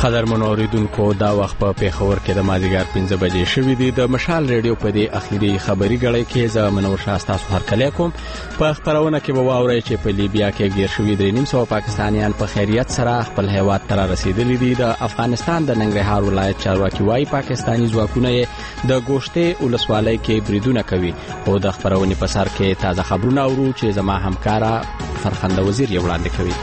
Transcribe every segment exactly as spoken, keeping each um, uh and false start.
قدرمنو اوریدونکو دا وخت په پیښور کې د مازیګر پنځه بجې شوې دي. د مشال ریډیو په دې اخیری خبري غړې کې زه منور شاه تاسو هرکلی کوم. په خبرونه کې به واورئ چې په لیبیا کې ګیر شوي درې نیم سوه پاکستانیان په خیریت سره خپل هیواد ته رسیدلي دي. د افغانستان د ننګرهار ولایت چارواکي وايي پاکستاني ځواکونه د ګوشتې ولسوالۍ کې بریدونه کوي. او د خبرونې په سر کې تازه خبرونه اورو چې زما همکارا فرخنده وزیر یې وړاندې کوي.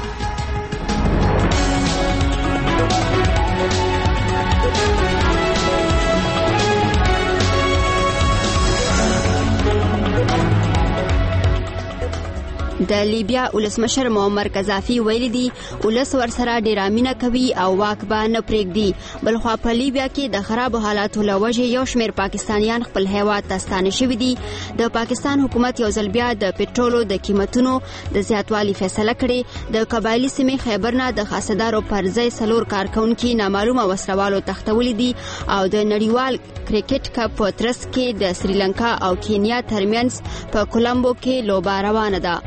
د لیبیا ولسمشر معمر قذافي ویلي دي ولس ورسره ډیره مینه کوي او واک به نه پرېږدي. بلخوا په لیبیا کې د خرابو حالاتو له وجې یو شمېر پاکستانیان خپل هیواد ته ستانه شوي دي. د پاکستان حکومت یو ځل بیا د پټرولو د قیمتونو د زیاتوالي فیصله کړې. د قبایلي سیمې خیبر نه د خاصدارو پر ځای څلور کارکونکي نامعلومه وسلوالو تښتولي دي او د نړیوال کرکټ کپ په ترڅ کې د سریلانکا او کینیا ترمنځ په کولمبو کې لوبه روانه ده.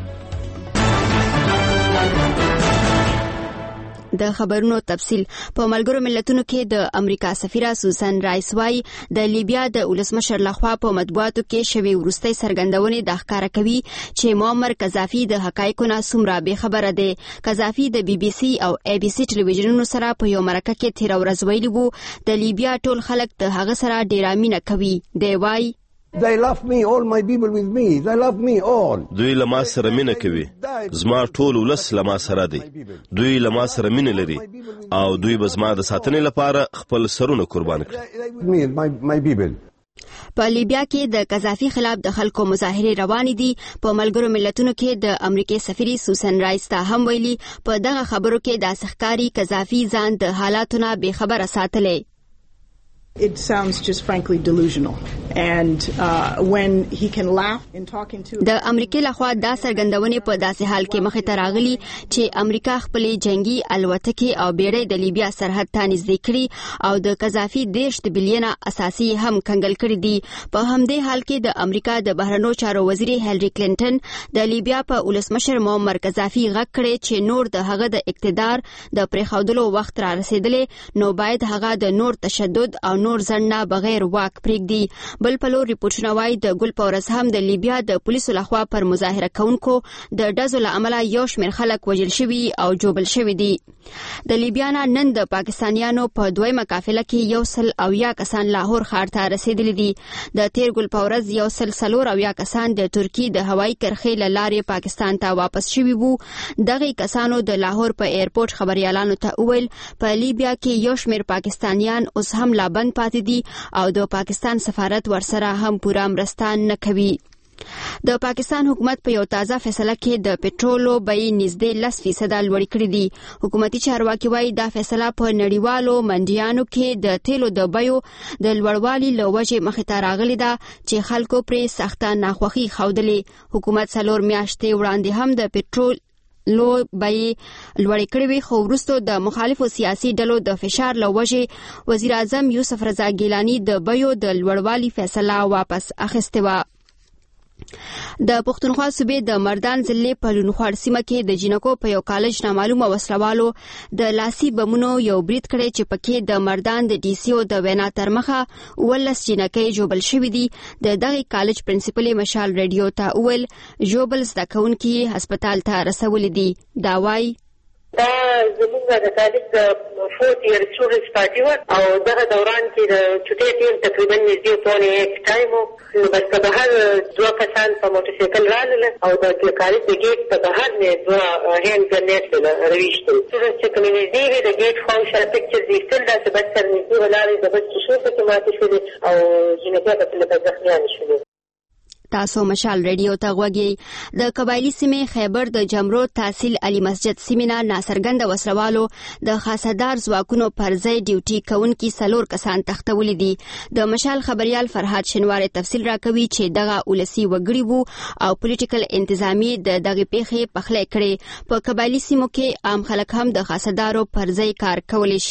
د خبرونو تفصیل. په ملګرو ملتونو کې د امریکا سفیره سوزان رایس وايي د لیبیا د ولسمشر لخوا په مطبوعاتو کې شوی وروستۍ څرګندونې د ښکاره کوي چې معمر قذافي د حقایقو نه څومره بې خبره دی. قذافي د بي بي سي او اي بي سي ټلویزیونونو سره په یو مرکه کې تیر ورځ ویلي وو د لیبیا ټول خلک د هغه سره ډیره مینه کوي. دی وايي They love me, all my people with me. They love me all. دوی لما سره مینه کوي. زما ټول ولس لما سره دی. دوی لما سره مینه لري او دوی به زما د ساتنې لپاره خپل سرونه قربان کړي. Me, my, my people. په لیبیا کې د قذافي خلاف د خلکو مظاهرې روانې دي. په ملګرو ملتونو کې د امریکای سفیري سوسن رایس ته هم ویلي په دغه خبرو کې د سخکاری قذافي ځان د حالاتو نه بې خبره ساتلی. It sounds just frankly delusional and uh, when he can laugh in talking to د امریکای لخوا دا څرګندونې په داسې حال کې مخې ته راغلي چې امریکا خپلې جنگي الوتکې او بیړۍ د لیبیا سرحد ته نږدې کړي او د قذافي دېرش بلیونه اساسي هم کنګل کړي دي. په همدې حال کې د امریکا د بهرنیو چارو وزیر هیلری کلینټن د لیبیا په ولسمشر معمر قذافي غږ کړی چې نور د هغه د اقتدار د پرېښودلو وخت را رسیدلی نو باید هغه د نور تشدد او نور ځنډ نه بغیر واک پرېږدي. بل په لور ریپورټونه وایي د ګل په ورځ هم د لیبیا د پولیسو لخوا پر مظاهره کوونکو د ډزو له امله یو شمېر خلک وژل شوي او جوبل شوي دي. د لیبیا نه نن د پاکستانیانو په دویمه قافله کې یو سل اویا کسان لاهور ښار ته رسېدلي دي. د تیر ګل په ورځ یو سل څلور اویا کسان د ترکي د هوایي کرښې له لارې پاکستان ته واپس شوي وو. دغې کسانو د لاهور په ایرپورټ خبریالانو ته وویل په لیبیا کې یو شمېر پاکستانیان اوس هم لا بند پاتې دي او د پاکستان سفارت ورسره هم پوره مرسته نه کوي. د پاکستان حکومت په یو تازه فیصله کې د پټرولو بیې نږدې لس فیصده لوړې کړې دي. حکومتي چارواکي وايي دا فیصله په نړیوالو منډیانو کې د تیلو د بیو د لوړوالي له وجې مخې ته راغلې ده چې خلکو پرې سخته ناخوښي ښودلې. حکومت څلور میاشتې وړاندې هم د پټرول لو بیې لوړې کړې وې خو وروسته د مخالفو سیاسي ډلو د فشار له وجې وزیر اعظم یوسف رضا ګیلاني د بیو د لوړوالي فیصله واپس اخیستې وه. د پښتونخوا صوبې د مردان ضلع په لونخوړ سیمه کې د جینکو په یو کالج نامعلومه وسلوالو د لاسي بمونو یو برید کړی چې پکې د مردان د ډي سي او د وینا تر مخه اوولس جینکۍ ژوبل شوي دي. د دغې کالج پرنسپلې مشال ریډیو ته وویل ژوبل زده کوونکي هسپتال ته رسولي دي. دا وایي دا زموږ د کالج د فورت ایئر سټوډنټس پارټي وه او دغه دوران کې د چوټۍ ټیم تقریبا نږدې پونې ایک ټایم و. نو بس په بهر دوه کسان په موټرسایکل رالله او د کالج د ګیټ په بهر مې دوه هینډ ګرنیټ راویشتل. سټوډنټس چې کومې نږدې وې د ګیټ خواوشا پکچرز یې ایستل داسې بس سره نږدې ولاړې د بس ټوشو پکې ماتې شولې او جینکۍ پکې لکه زخمیانې شولې. تاسو مشال ریډیو ته غوږی. د قبایلی سیمې خیبر د جمرو تحصیل علي مسجد سیمې نه ناڅرګنده وسلوالو د خاصدار ځواکونو پر ځای ډیوټي کوونکي څلور کسان تښتولي دي. د مشال خبریال فرهاد شنواری تفصیل راکوي چې دغه ولسي وګړي وو او پولیټیکل انتظامی د دغه پیښې پخلی کړي. په قبایلی سیمو کې عام خلک هم د خاصدارو پر ځای کار کولی شي.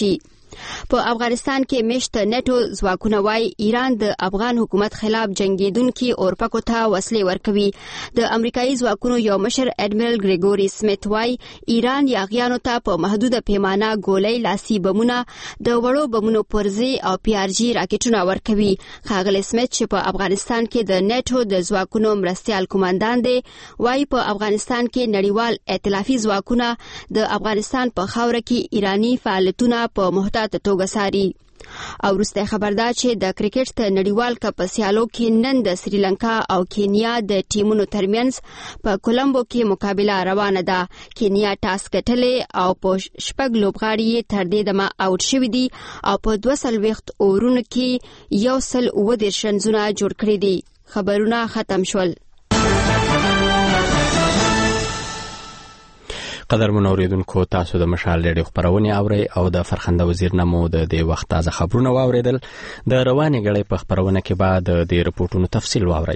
په افغانستان کې مشت نیټو ځواکونه وايي ایران د افغان حکومت خلاف جنگیدونکو اورپکو ته وسلې ورکوي. د امریکایي ځواکونو یو مشر اډمیرل ګریګوري سمیت وايي ایران یاغیانو ته په محدوده پیمانه ګولۍ لاسي بمونه د وړو بمونو پرزي او پی آر جی راکټونه ورکوي. ښاغلی سمیت چې په افغانستان کې د نیټو د ځواکونو مرستیال کمانډان دی وايي په افغانستان کې نړیوال ائتلافي ځواکونه د افغانستان په خاوره کې ایرانی فعالیتونه په محتاط توګه ساري. او وروسته خبر ده چې د کرکټ د نړیوال کپ سیالو کې نن د سریلانکا او کینیا د ټیمونو ترمنځ په کولمبو کې مقابله روانه ده. کینیا ټاس ګټلې او په شپږ لوبغاړي تر دې دمه آوټ شوي دي او په دوه څلوېښت اورونو کې یو سل اووه دېرش رنزونه جوړ کړي دي. خبرونه ختم شول. قدرمن اوریدونکو تاسو د مشال ریډیو خبرونه اورئ او د فرخنده وزیر نمو د دې وخت تازه خبرونه واوریدل. د روانې غړې په خبرونه کې بعد د رپورټونو تفصیل واورئ.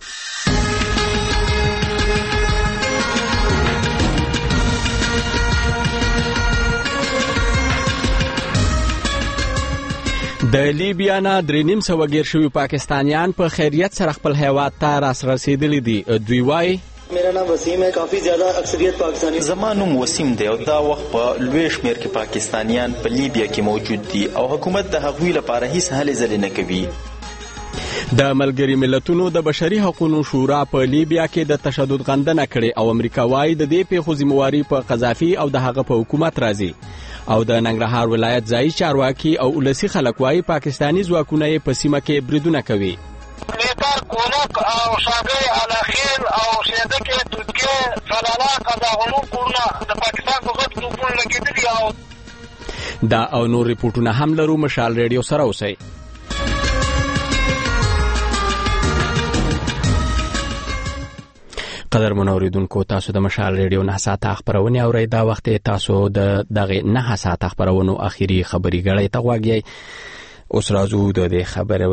د لیبیا نه درې نیم سوه ګیر شوي پاکستانیان په خیریت سره خپل هیواد ته راسرسېدلي دي. دوی وایي मेरा नाम वसीम है. काफी ज्यादा अक्सरियत पाकिस्तानी. زمانوم وسیم دی او دا وخت په لوی شمیر کې پاکستانیان په لیبیا کې موجود دي او حکومت د هغوی لپاره هیڅ هلې ځلې نه کوي. د ملګري ملتونو د بشري حقوقو شورا په لیبیا کې د تشدد غندنه کړې او امریکا وايي د دې پیښو ذمہواری په قذافي او د هغه په حکومت راځي. او د ننګرهار ولایت ځایي چارواکي او ولسی خلک وايي پاکستانی ځواکونه یې په سیمه کې بریدونه کوي. نیتار کولک او شاګي الاخیل او شیدکه ترکیه فلالا قزاقونو کورنا د پاکستان په غټ نوپون لګیدلی او دا او نور ریپورتونه هم لرو. مشال ریډیو سره اوسئ. قدرمن اوریدونکو تاسو د مشال ریډیو نه ساعته خبرونه اورئ. دا وخت تاسو د دغه نه ساعته خبرونو اخیری خبري غړې ته غواړئ. اوس راځو د دې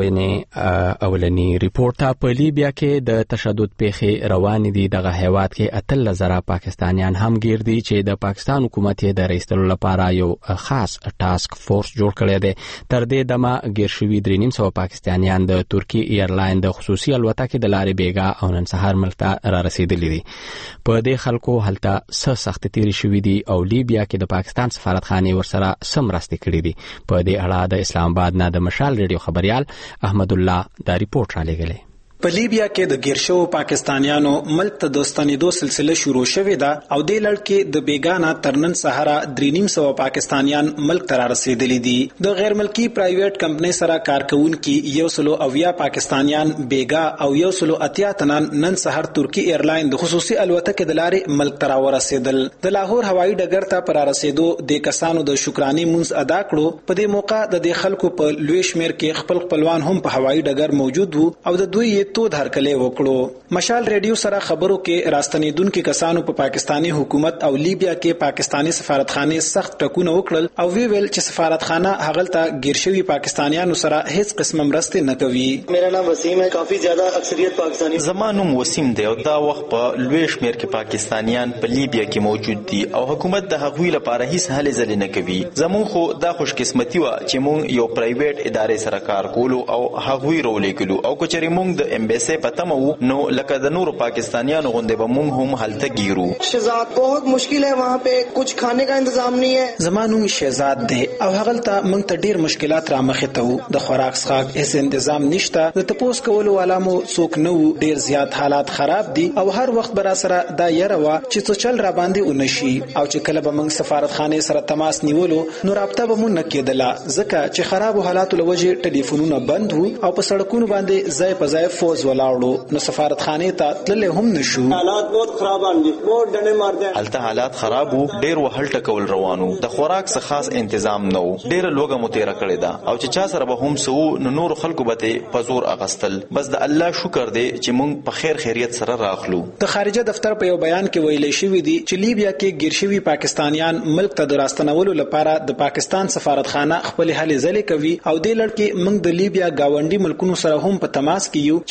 خبرونې اولنی ریپورت ته. په لیبیا کې د تشدد پیښې روانې دي. دغه هیواد کې اتل زره پاکستانیان هم گیر دي چې د پاکستان حکومت یې د رئیسلو لپاره یو خاص ټاسک فورس جوړ کړی دی. تر دې دمه گیر شوي درې نیم سوه پاکستانیان د ترکی ایرلاین د خصوصي الوتکې د لارې بیګا او نن سهار ملک ته را رسیدلي دي. په دې خلکو هلته څه سختې تېرې شوي دي او لیبیا کې د پاکستان سفارتخانې ورسره څه مرستې کړې دي. په دې اړه د اسلام آباد د مشال ریډیو خبريال احمد الله دا ریپورت را لګلې. په لیبیا کې د گیر شوو پاکستانیانو ملک ته دوستانیدو سلسله شروع شوې ده او د لړ کې د بیگانا ترنن سهارا درې نیم سوه پاکستانیان ملک ته را رسیدلي دي. د غیر ملکی پرایویټ کمپنۍ سره کارکونکي یو سلو اویا پاکستانیان بیگا او یو سلو اتیا تنان نن سهار ترکی ایرلاین د خصوصي الوتکې د لارې ملک ته را ورسېدل. د لاهور هوایي ډګر ته پر رسیدو د کسانو د شکراني مونځ ادا کړو. په دې موقع د دې خلکو په لوی شمیر کې خپل خپلوان هم په هوایي ډګر موجود وو او د دوی تو هرکلی وکړو. مشال ریډیو سره خبرو کې راستنیدونکو کسانو په پا پاکستانی حکومت او لیبیا کې پاکستانی سفارتخانه سخت ټکونه وکړل او وی ویل چې سفارتخانه هغلته گیر شوی پاکستانیانو سره هیڅ قسم مرسته نه کوي. میرا نام وسیم ہے. کافی زیادہ اکثریت پاکستانی. زمانوم وسیم دی او دا وخت په لوی شمیر کې پاکستانیان په لیبیا کې موجود دي او حکومت د هغوی لپاره هیڅ هلې ځلې نه کوي. زمون خو دا خوش قسمتي و چې مونږ یو پرایویټ ادارې سره کار کولو او هغوی رولې کولو او کچري مونږ د امبیسي پته مو نو لکه د نورو پاکستانیانو غونډه به مونږ هم هلته گیرو. شهزاد بہت مشکل ہے وہاں پہ کچھ کھانے کا انتظام نہیں ہے. زمانوم شهزاد دی او هغلته مونږ ته ډیر مشکلات را مخې ته وو. د خوراک څښاک هیڅ تنظیم نشته. د تپوس کولو علامو څوک نه وو. ډیر زیات حالات خراب دي او هر وخت برا سره دا یره وا چې څه چل را باندې ونشي او چې کله به مونږ سفارتخانه سره تماس نیولو نو رابطه به مونږ نه کېدله ځکه چې خراب حالاتو لوجه ټلیفونونه بند وو او په سړکونو باندې ځای په ځای فوز ولاړو. نو سفارتخانه ته تللی هم نشو. حالات بہت خراب دي. بہت ډنه مارده. هلته حالات خراب وو. ډیر وهل ټکول روانو. د خوراک څخه خاص تنظیم نه وو. ډیر لوګه متیره کړی دا او چې چا سره به هم سو نو نور خلکو به په زور اغستل. بس د الله شکر دی چې مونږ په خیر خیریت سره راغلو. د خارجه دفتر په یو بیان کې ویل شوی دی چې لیبیا کې گیر شوي پاکستانیان ملک ته د راستنولو لپاره د پاکستان سفارتخانه خپل هلې ځلې کوي او د لړ کې موږ د لیبیا گاونډي ملکونو سره هم په تماس کې یو چې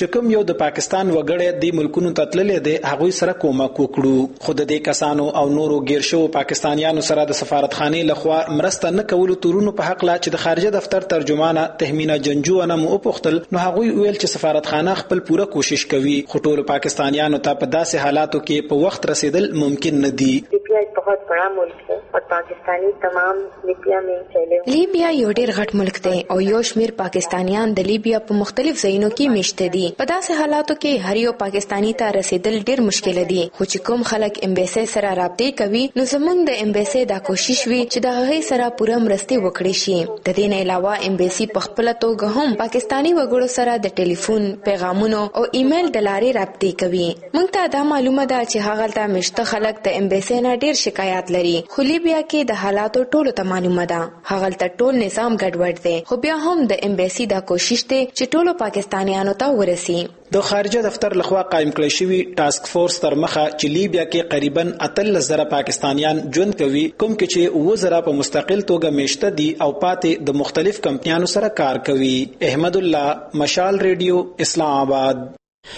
چې کوم یو د پاکستان وګړي د ملکونو تتللې دي هغه سره کومک وکړو. خود د کسانو او نورو غیر شو پاکستانیانو سره د سفارتخانه لخوا مرسته نه کولو تورونو په حق لا چې د خارجه دفتر ترجمانه تهمینا جنجو نه مو پختل نو هغه ویل چې سفارتخانه خپل پوره کوشش کوي خو ټول پاکستانیانو ته په داسې حالاتو کې په وخت رسیدل ممکن نه دي. لیبیا ایک بہت بڑا ملک ہے اور پاکستانی تمام لیبیا میں چلے. لیبیا یو ډیر غټ ملک دی او یو شمیر پاکستانیان د لیبیا په مختلف ځایونو کې میشته دي. په داسې حالاتو کې هر یو پاکستانی ته رسیدل ډیر مشکل دي. خو چې کوم خلک امبیسي سره رابطې کوي نو زمونږ د امبیسي دا کوشش وی چې د هغه سره پوره مرسته وکړي شي. د دې نه علاوه امبیسي په خپل توګه هم پاکستانی وګړو سره د ټلیفون پیغامونو او ایمیل د لارې رابطې کوي. موږ ته دا معلومه ده چې هغه ته مشته خلک د امبیسي نه ډیر شکایت لري. خو لیبیا کې د حالاتو ټولو ته معلومه ده هغه ته ټول نظام ګډوډ دی. خو بیا هم د امبیسي دا کوشش دی چې ټولو پاکستانیانو ته ورسي. د خارجه دفتر لخوا قائم کړی شوی ټاسک فورس تر مخه چې لیبیا کې قریبا اتل زره پاکستانیان ژوند کوي کوم کې چې و زره په مستقل توګه میشته دي او پاتې د مختلف کمپنیانو سره کار کوي. احمد الله، مشال ریډیو، اسلام آباد.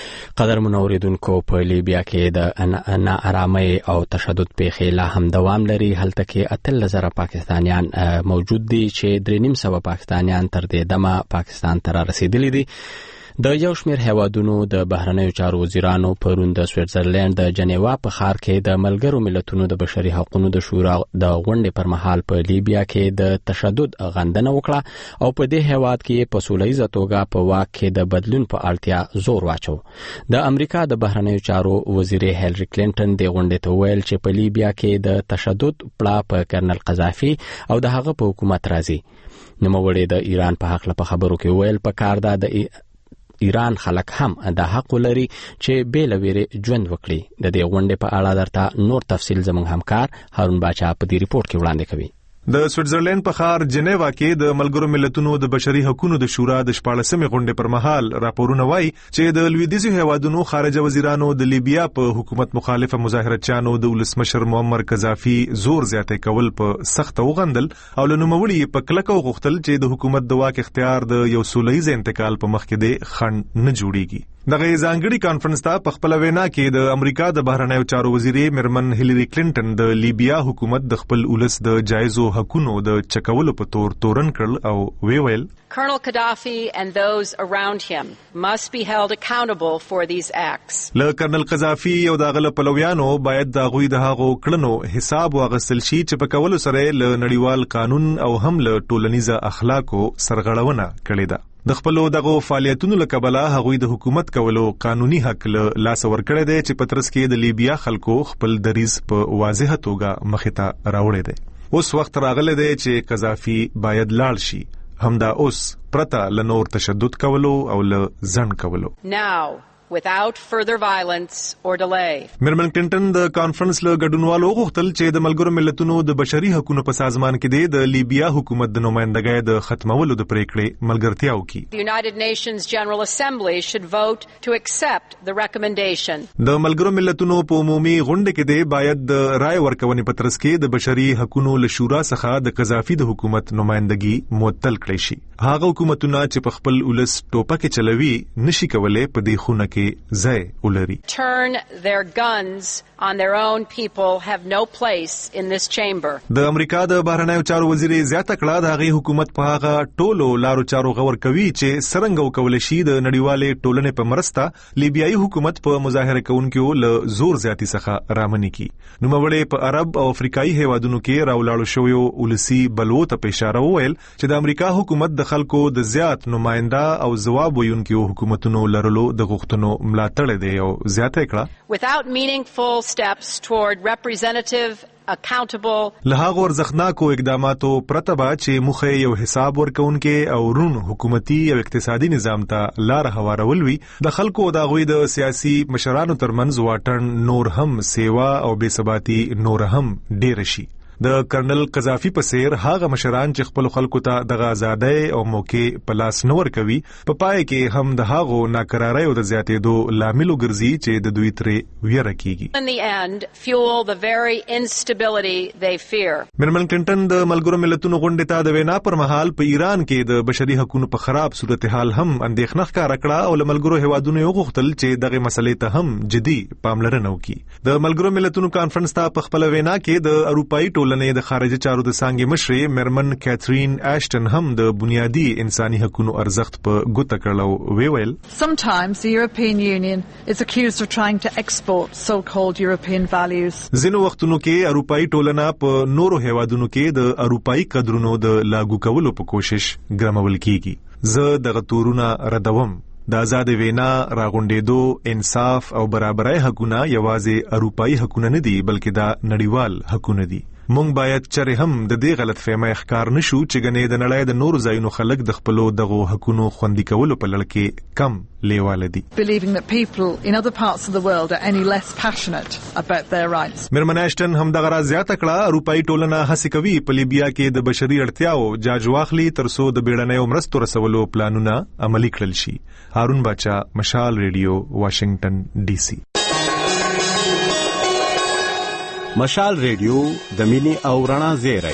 قدر منوریدونکو په لیبیا کې د ناارامۍ او تشدد پیښې لا هم دوام لري. هلته کې اتل زره پاکستانیان موجود دي چې درې نیم سوه پاکستانیان تر دې دمه پاکستان ته رسیدلي دي. د یو شمیر هیوادونو د بهرنیو چارو وزیرانو پرون د سویټزرلند د جنیوا په ښار کې د ملګرو ملتونو د بشري حقوقو د شورا د غونډې پر مهال په لیبیا کې د تشدد غندنه وکړه او په دې هیواد کې په سولیزه توګه په واک کې د بدلون په اړتیا زور واچو. د امریکا د بهرنیو چارو وزیر هیلری کلینټن د غونډې ته ویل چې په لیبیا کې د تشدد پړه په کرنل قذافي او د هغه په حکومت راځي. نوموړي د ایران په حق له خبرو کې ویل په کار ده د ایران خلک هم د حق لري چې بې له ویرې ژوند وکړي. د دې غونډې په اړه درته نور تفصیل زموږ همکار هارون باچا په دې ریپورت کې وړاندې کوي. د سویټزرلند په ښار جنیوا کې د ملګرو ملتونو د بشري حقوقو د شورا د شپاړسمې غونډې پر مهال راپورونه وایي چې د لویدیځو هیوادونو خارجه وزیرانو د لیبیا په حکومت مخالفه مظاهرتچیانو د ولسمشر معمر قذافي زور زیاتې کول په سخت وغندل او له نوموړي په کلکه وغوښتل چې د حکومت د واک اختیار د یو سولهییز انتقال په مخ کې د خنډ نه جوړیږي. دغه ځانګړي کانفرنس ته په خپل وینا کې د امریکا د بهرنیو چارو وزیرې مرمن هیلری کلینټن د لیبیا حکومت د خپل ولس د جایزو حقوقو د چکولو په تور تورن کړل او وی ویل Colonel Gaddafi and those around him must be held accountable for these acts. له کرنل قذافي او داغله پلویانو باید د غوی د هغو کړنو حساب واغستل شي چې په کولو سره له نړیوال قانون او هم له ټولنیزه اخلاقو سرغړونه کړې ده. د خپلو دغه فعالیتونو له کبله هغوی د حکومت کولو قانوني حق له لاس ورکړی دی چې په ترڅ کې د لیبیا خلکو خپل دریځ په واضحه توګه مخې ته راوړی دی. اوس وخت راغلی دی چې قذافي باید لاړ شي، همدا اوس پرته له نور تشدد کولو او له ځنډ کولو. Now without further violence or delay. مرمن کلینټن د کانفرنس له ګډونوالو غوښتل چې د ملګرو ملتونو د بشري حقوقو په سازمان کې د لیبیا حکومت د نمائندګۍ د ختمولو د پریکړې ملګرتیا وکړي. The United Nations General Assembly should vote to accept the recommendation. د ملګرو ملتونو په عمومي غونډه کې د باید د رائے ورکونې په ترڅ کې د بشري حقوقو له شورا څخه د قذافي د حکومت نمائندګي معطل کړي شي. هغه حکومتونه چې په خپل ولس ټوپک چلوي نشي کولای په دې خونه ځای ولري. Turn their guns on their own people have no place in this chamber. د امریکا د بهرنیو چارو وزیر زیاته کړه د هغه حکومت په هغه ټولو لارو چارو غور کوي چې څنګه وکول شي د نړیوالې ټولنې په مرسته لیبیایي حکومت په مظاهره کوونکو له زور زیاتی څخه رامنې کی. نوموړي په عرب او افریقایي هیوادونو کې راولاړو شویو ولسی بلو ته اشاره وویل چې د امریکا حکومت د خلکو د زیات نماینده او ځواب ویونکو حکومتونو لرلو د غوښتنو ملاتړ دی او زیاته کړه. Without meaningful steps toward representative accountable له هغه ورزخناکو اقداماتو پرته به چې مخه یو حساب ورکونکې او رون حکومتي او اقتصادي نظام ته لار هوارول وي د خلکو د غوي د سیاسي مشرانو ترمنځ واټن نور هم سیوا او بې ثباتی نور هم ډیر شي. د کرنل قذافي په څیر هغه مشران چې خپل خلکو ته د آزادۍ او موقع په لاس نه ورکوي په پای کې هم د هغو ناکرارۍ او د زیاتېدو لامل ګرځي چې د دوی ترې ویره کیږي. In the end, fuel the very instability they fear. میرمن کلینټن د ملګرو ملتونو غونډې ته د وینا پر مهال په ایران کې د بشري حقوقو په خراب صورتحال هم اندېښنه ښکاره کړه او له ملګرو هیوادونو یې وغوښتل چې دغه مسلې ته هم جدي پاملرنه وکړي. د ملګرو ملتونو کانفرنس ته په خپل وینا کې د اروپאי ټولنې د خارجه چارو د څانګې مشرې میرمن کیترین اشټن هم د بنیادی انساني حقوقو ارزښت په ګوته کړلو ویل. Sometimes the European Union is accused of trying to export so-called European values. ځینو وختونو کې اروپאי ټولنه په نورو هیوادونو کې د اروپאי قدرونو د لاګو کولو په کوشش ګرمول کیږي. زه دغه تورونه ردوم. د آزاد وینا راغونډېدو انصاف او برابرۍ حقونه یوازې اروپאי حقونه نه دي بلکې دا نړیوال حقونه دي. مونږ باید چرې هم د دې غلط فهمۍ ښکار نشو چې ګنې د نړۍ د نورو ځایونو خلک د خپلو دغو حقونو خوندي کولو په لړ کې کم لیواله دي. Believing that people in other parts of the world are any less passionate about their rights. میرمن اشټن هم دغه راز زیاته کړه اروپאי ټولنه هڅه کوي په لیبیا کې د بشري اړتیاو جاج واخلي ترڅو د بیړنیو مرستو رسولو پلانونه عملي کړل شي. هارون باچا، مشال ریډیو، واشنگټن ډي سي. مشال ریډیو د مینې او رڼا زیری.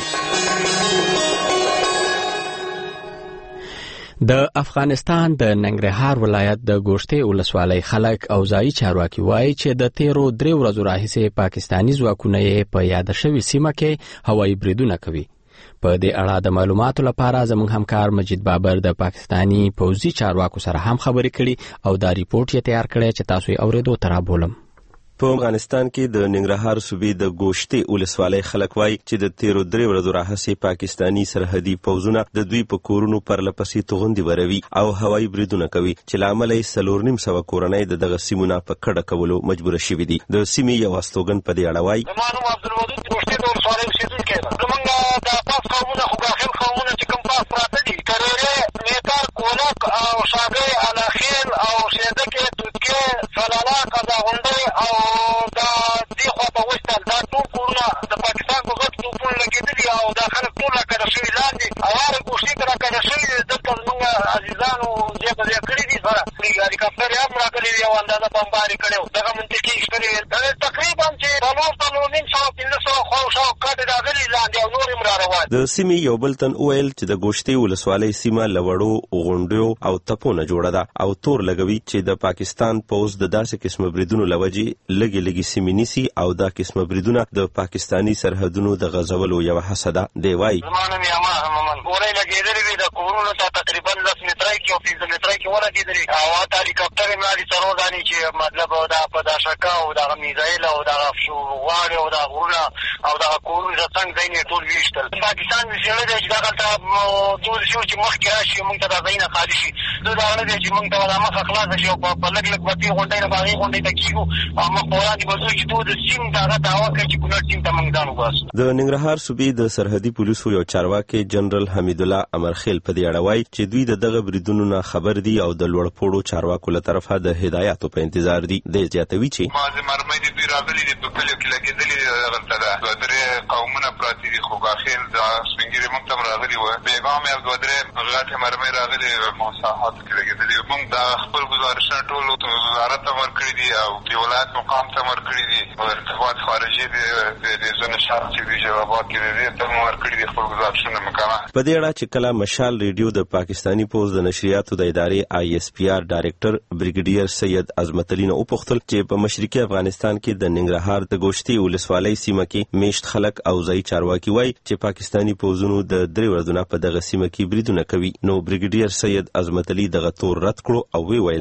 د افغانستان د ننګرهار ولایت د ګوشتې ولسوالۍ خلک او ځایي چارواکي وایي چې د تیرو درې ورځو راهیسې پاکستاني ځواکونه یې په یاده شوې سیمه کې هوایي بریدونه کوي. په دې اړه د معلوماتو لپاره زموږ همکار مجید بابر د پاکستاني پوځي چارواکو سره هم خبرې کړي او دا ریپورت یې تیار کړی چې تاسو یې اورېدو ته رابولم. په افغانستان کې د ننګرهار صوبې د ګوشتې ولسوالۍ خلک وایي چې د تیرو درې ورځو راهیسې پاکستاني سرحدي پوځونه د دوی په کورونو پرلپسې توغندي وروي او هوایي بریدونه کوي چې له امله یې څلور نیم سوه کورنۍ د دغه سیمو نه په کډه کولو مجبوره شوي دي. د سیمې یو استوګن په دې اړه وایي زما نوم عبدالودود ګوشتې د ولسوالۍ اوسېدونکی یم. زمونږ د پاس قومونه خو داخل قومونه چې کوم پاس پراته دي کرېرې، میتار، کولک او شاګۍ، الاخیل او شېدکې، توتکې، سلالا، قزاغونډۍ او دا دې خوا په وسطل دا ټول کورونه د پاکستان په غټ توپونو لګېدلي او دا خلک ټول راکډه شوي لاندې او هغه ګوشتې ته راکډه شوي دي. دلته زمونږ عزیزانو ځای په ځای کړي دي. سره هلیکاپټر یې هم راغلي دي او اندازه بمبار یې کړی و. دغه منطقې ایستلې وې. تقریبا چې څلور څلور نیم سوه پنځه سوه خواوشا کډې راغلي لاندې او نور هم را روان. د سیمې یو بل تن وویل چې د ګوشتې ولسوالۍ سیمه له وړو غونډیو او تپو نه جوړه ده او تور لګوي چې د پاکستان پوځ د داسې قسمه بریدونو له وجې لږې لږې سیمې نیسي او دا قسمه بریدونه د پاکستاني سرحدونو د غځولو یوه هڅه ده. دی وایي زما نوم یې امان محمد. ګورۍ لګېدلې وې د کورونو ته تقریبا لس مترۍ کې او پنځه مترۍ کې ولګېدلې او هلته هلیکاپټر یې مړالي څلور دانې چې مطلب دا په داشکه او دغه میزایل او دغه غواړې او دغه غرونه او دغه کورونه د څنګ ځایونه یې ټول ویشتل. پاکستان ویشتلی دی چې دغلته دود شو چې مخکې را شي موږ ته دا ځایونه خالي شي. زه دا نه دی چې موږ ته دا مخه خلاصه شي او په لږ لږ به دې غونډۍ نه به هغې غونډۍ ته کېږو او مخ په وړاندې به ځو چې دود سیم ته هغه دعوه کوي چې کونړ سیم ته موږ ځان وباسو. د ننګرهار صوبې د سرحدي پولیسو یو چارواکي جنرال حمیدالله امرخیل په دې اړه وایي چې دوی د دغه بریدونو نه خبر دي او د لوړپوړو چارواکو له طرفه د هدایاتو په انتظار دي. دی زیاتوي چې مازې مرمۍ دي دوی راغلي دي په کلیو کې لګېدلي دي. دغلته ده دوه درې قومونه پراته دي خو داخل د سپین ږیري موږ ته هم راغلي وه. بېګام یو دوه درې غټې مرمۍ راغلې په ساحاتو کې لګېدلي. موږ دا خپل ګزارشونه ټول وزارت ته ورکړي دي او د ولایت مقام ته ورکړي دي او ارتباط خارجي د زون شهر چې د جوابات کې دي ته مو ورکړي دي خپل ګزارشونه مکمل. په دې اړه چې کله مشال ریډیو د پاکستاني پوځ د نشریاتو د ادارې آی اس پی آر ډایرکټر بریګیډیر سید عظمت علي نه وپوښتل چې په مشرقي افغانستان کې د ننګرهار د ګوشتې ولسوالۍ سیمه کې میشت خلک او ځایي چارواکي وایي چې پاکستاني پوځونو د درې ورځو نه په دغه سیمه کې بریدونه کوي. نو بریګیډیر سید عظمت علي دغه تور رد کړو او وی ویل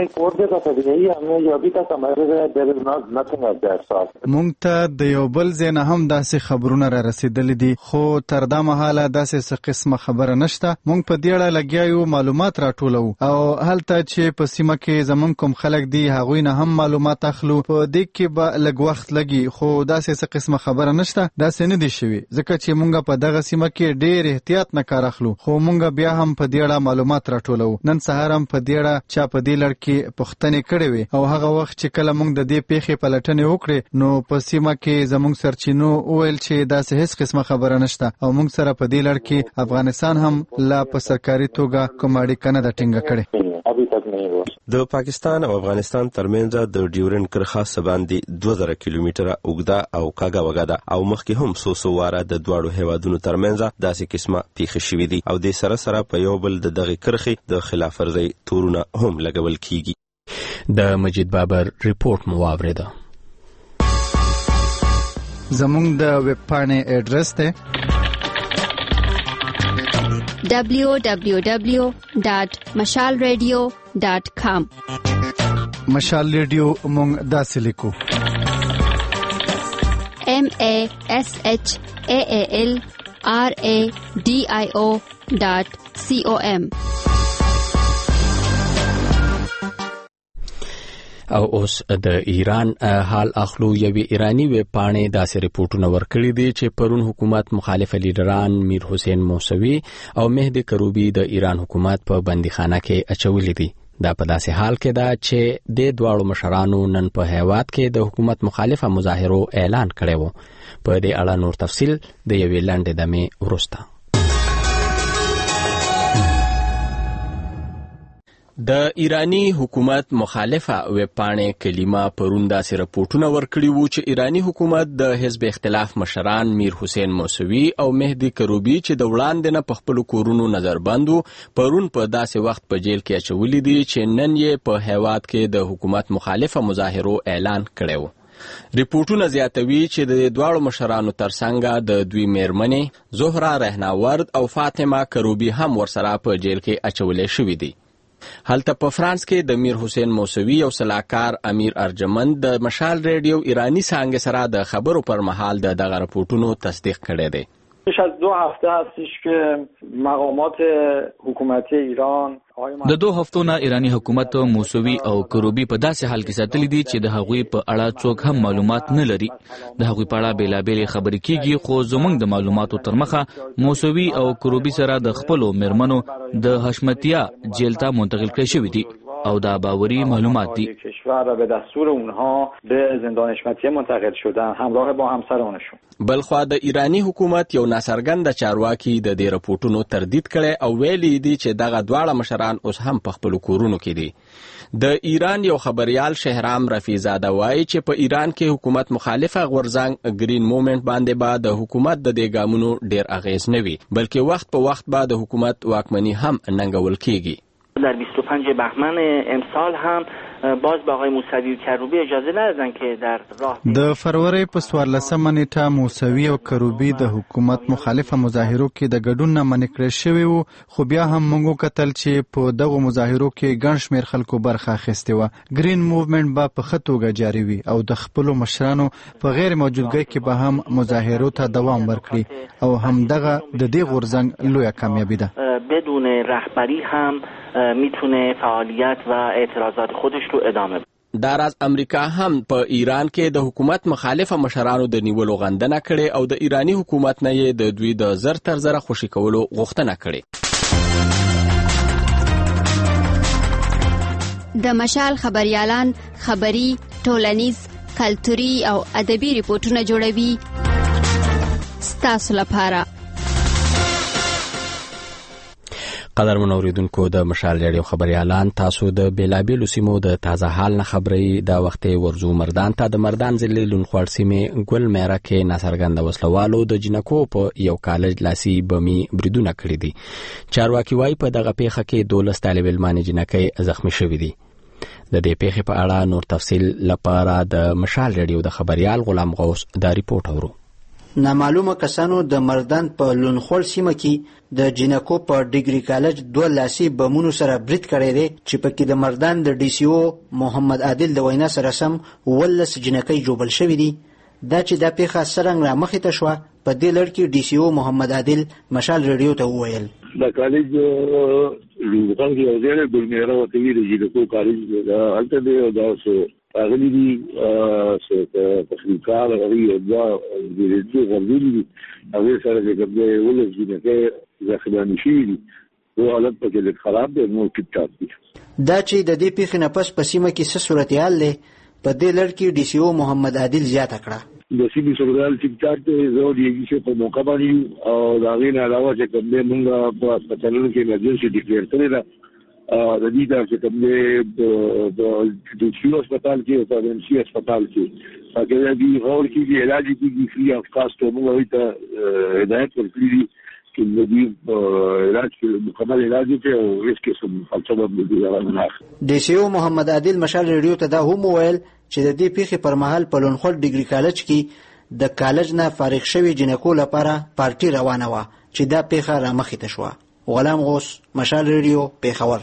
مونږ ته د یو بل ځای نه هم داسې خبرونه را رسېدلي دي خو تر دا مهاله داسې څه قسمه خبره نشته. مونږ په دې اړه لګیا یو معلومات راټولو او هلته چې په سیمه کې زمونږ کوم خلک دي هغوی نه هم معلومات اخلو. په دې کې به لږ وخت لګي خو داسې څه قسمه خبره نشته داسې نه دي شوي ځکه چې مونږ په دغه سیمه کې ډېر احتیاط نه کار اخلو خو مونږ بیا هم په دې اړه معلومات راټولو نن سهار هم په دې اړه چا په دې لړ کې پوښتنې کړې وې او هغه وخت چې کله مونږ د دې پیښې پلټنې وکړې نو په سیمه کې زموږ سرچینو وویل چې داسې هیڅ قسمه خبره نشته او مونږ سره په دې لړ کې افغانستان هم لا په سرکاري توګه کوم اړیکه نه ده ټینګه کړې د پاکستان او افغانستان ترمنځ د ډیورنډ کرښه سباندې دوه زره کیلومتره اوږده او کاږه وږه ده او مخکې هم څو څو واره د دواړو هیوادونو ترمنځ داسې قسمه پیښې شوې دي او د سره سره په یو بل د دغه کرښې د خلاف ورزۍ تورونه هم لګول کیږي. د مجید بابر ریپورت مو واوریده. زموږ د ویب پاڼې اډرس ته دبلیو دبلیو دبلیو ډاٹ مشال ریډیو ډاٹ کام. مشال ریډیو مونږ داسې لیکو ایم ای ایس ایچ ای ای ایل آر ای ډي آی او ډاٹ سی او ایم. او اوس د ایران حال اخلو یوې ایرانی ویب پاڼې داسې ریپورتونه ورکړي دي چې پرون حکومت مخالف لیډران میر حسین موسوي او مهدی کروبی د ایران حکومت په بندیخانه کې اچولي دي. دا په داسې حال کې ده چې د دواړو مشرانو نن په هیواد کې د حکومت مخالفه مظاهرو اعلان کړی و. په دې اړه نور تفصیل د یوې لنډې دمې وروسته. د ایرانی حکومت مخالفه ویب پاڼې کلمه پرون داسې راپورټونه ورکړي وو چې ایرانی حکومت د حزب اختلاف مشران میر حسین موسوي او مهدی کروبی چې د وړاندې نه په خپل کورونو نظربندو پرون په داسې وخت په جیل کې اچولي دي چې نن یې په هیواد کې د حکومت مخالفه مظاهرو اعلان کړی و. ریپورټونه زیاتوي چې د دواړو مشرانو ترڅنګ د دوی میرمنې زهرا رهناورد او فاطمه کروبی هم ورسره په جیل کې اچولې شوي دي. هلته په فرانس کې د میر حسین موسوي او سلاکار امیر ارجمند د مشال ریډیو ایرانی څانګې سره د خبرو پر مهال د دغه راپورټونو تصدیق کړی دی. بیش از دو هفته هستش که مقامات حکومتی ایران د دوه هفتو نه ایرانی حکومت موسوي او کروبی په داسې حال کې ساتلي دي چې د هغوی په اړه څوک هم معلومات نه لري. د هغوی په اړه بیلابېلې خبرې کیږي خو زموږ د معلوماتو تر مخه موسوي او کروبی سره د خپلو میرمنو د حشمتیه جیل ته منتقل کړي شوي دي او دا باوري معلومات دي. کشور به دستور اونها به زندان حشمتیه منتقل شدن همراه با همسرانشون. بلخوا د ایرانی حکومت یو ناڅرګند چارواکي د دې راپورټونو تردید کړي او ویلي دي چې دغه دواړه مشران اوس هم په خپل کورونو کې دي. د ایران یو خبريال شهرام رفیزاده وایي چې په ایران کې حکومت مخالفه غورځنګ گرین موومنت باندې با د حکومت د دې ګامونو ډیر اغیز نه وي بلکې وخت په وخت با د حکومت واکمنی هم ننګول کیږي. در بیست و پنج بهمن امسال هم باز به آقای موسوی و کروبی اجازه ندادن که در راه د فروری په څوارلسمه نیټه موسوي او کروبی د حکومت مخالفه مظاهرو کې د ګډون نه منع کړی شوی وو خو بیا هم موږ کتل چې په دغه مظاهرو کې ګڼ شمېر خلکو برخه اخیستې وه. ګرین موومنت به په ښه توګه جاري وي او د خپلو مشرانو په غیر موجودګۍ کې به هم مظاهرو ته دوام ورکړي او همدغه د دې غورځنګ لویه کامیابي ده. بدون رهبری هم میتونه فعالیت و اعتراضات خودش رو ادامه بده. دار از امریکا هم په ایران کې د حکومت مخالفه مشرانو د نیولو غندنه کړي او د ایرانی حکومت نه یې د دوی د زر تر زره خوشي کولو غوښتنه کړي. د مشال خبريالان خبري، ټولنیز، کلتوري او ادبي ریپورتونه جوړوي ستاسو لپاره. قدرمن اوریدونکو د مشال ریډیو خبريالان تاسو د بیلابیلو سیمو د تازه حال نه خبري د وخت ورزو مردان ته د مردان ضلع لونخوړ سیمه ګل میرا کې ناڅرګند وسلوالو د جنکو په یو کالج لاسي بمي بریدونه کړی دي. چارواکي وايي په دغه پیښه کې دولس طالب علمان جنکې زخمی شوي دي. د دې پیښې په اړه نور تفصیل لپاره د مشال ریډیو د خبريال غلام غوث دا ریپورت اورو. نامعلومه کسانو د مردان په لونخوړ سیمه کې د جنکو په ډیګري کالج دوه لاسي بمونو سره برید کړی دی چې پکې د مردان د ډي سی او محمد عادل د وینا سره سم ولس جنکۍ جوړل شوی دی. دا چې دا پیښه څرنګه را مخې ته شوه په دې لړ کې ډي سی او محمد عادل مشال ریډیو ته وویل د کالج لوګان کې اوځره ګلمیرا وته ویل چې د کو کالج هلته دی او دا سو راغلي دي تخليقات غريبة أدواء جديدة غريبة هذه سنة قبل ولا جينة داخلاني شيء هو علامة اللي خراب ده مو كتاب دي. دا چې د دې پیښې نه پس په سیمه کې څه صورتحال دی په دې لړ کې ډي سي او محمد عادل زیاته کړه. د سیمې صورتحال ټیک ټاک دی زه د یوې شي په موقع باندې او دا غي نه علاوه چې کوم دې موږ په هسپتالونو کې ایمرجنسي ډیکلیئر کړی دا د دې دا چې کوم دې د سیو هسپتال کې او د ام سي هسپتال کې هغه دې غوړ کې د علاج کې فری اف کاست موږ ته هدایت ورکړي چې د دې علاج کې مکمل علاج ته او هیڅ قسم فلسفه نه ډي سي او محمد عادل مشال ریډیو ته دا هم ویل چې د دې پیښې پر مهال په لونخول ډیګري کالج کې د کالج نه فارغ شوی جنکو لپاره پارټي روانه و چې دا پیښه را مخې ته شوه. غلام غوث، مشال ریډیو، پیښور.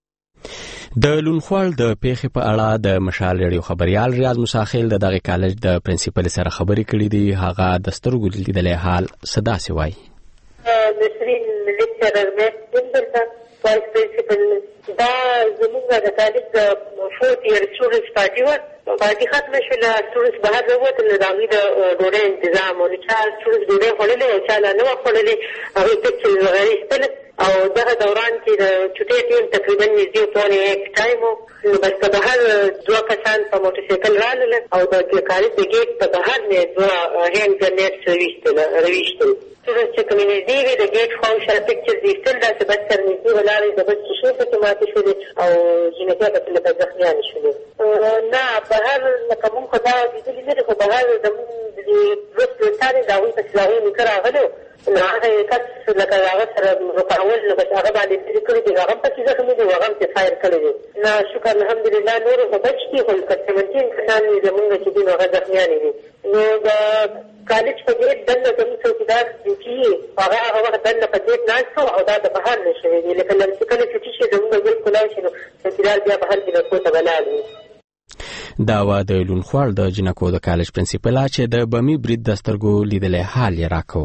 د لونخوال د پیښې په اړه د مشال ریډیو خبريال ریاض مساخیل د دغه کالج د پرنسپل سره خبرې کړې دي. هغه د سترګو لیدلې حال صدا سی وایي. نسرین لیکچرر مې دلته وایس پرنسپل دا زموږ د کالج د فورث ایئر سټوډنټس پارټي و پارټي ختمه شوله سټوډنټس بهر راووتل نو د هغوی د ډوډۍ انتظام و نو چا سټوډنټس ډوډۍ خوړلې او چا لا نه وه خوړلې هغوی پکچرز وغیرې ایستل او دغه دوران کې د چوټۍ ټیم تقریبا نږدې پونې یک ټایم و نو بس په بهر دوه کسان په موټرسایکل رالل او د کالج د ګیټ په بهر مې دوه هینډ ګرنیټس راویستل سټوډنټس چې کومې نږدې وې د ګیټ خواوشا پکچرز ایستل داسې بس سره نږدې ولاړې د بس شیشې پکې ماتې شولې او جینکۍ پکې لکه زخمیانې شولې. نه بهر لکه مونږ خو دا لیدلي نه دي خو بهر زمونږ د لوست دوستانې د هغوی پسې د هغوی نیکه راغلی نو هغه کس لکه هغه سره رکاول نو بس هغه باندې پرې کړي دي هغه هم پکې زخمي دي هغه هم پرې فایر کړی دی. نه شکر الحمدلله نورو خو بچ دي خو لکه سیونټین کسان وي زمونږ چې دي نو هغه زخمیانې دي. نو د کالج په ګیټ دننه زموږ څوکیدار ډیوټي هغه هغه وخت دننه په ګیټ ناست و او دا د بهر نه شوی دی لکه چې کله چوټي شي زموږ ګیټ کلاو شي نو څوکیدار بیا بهر جنکو ته ولاړ وي. دا و د لونخوال د جنکو د کالج پرنسپل چې د بمی برید د سترګو لیدلې حال یې راکو.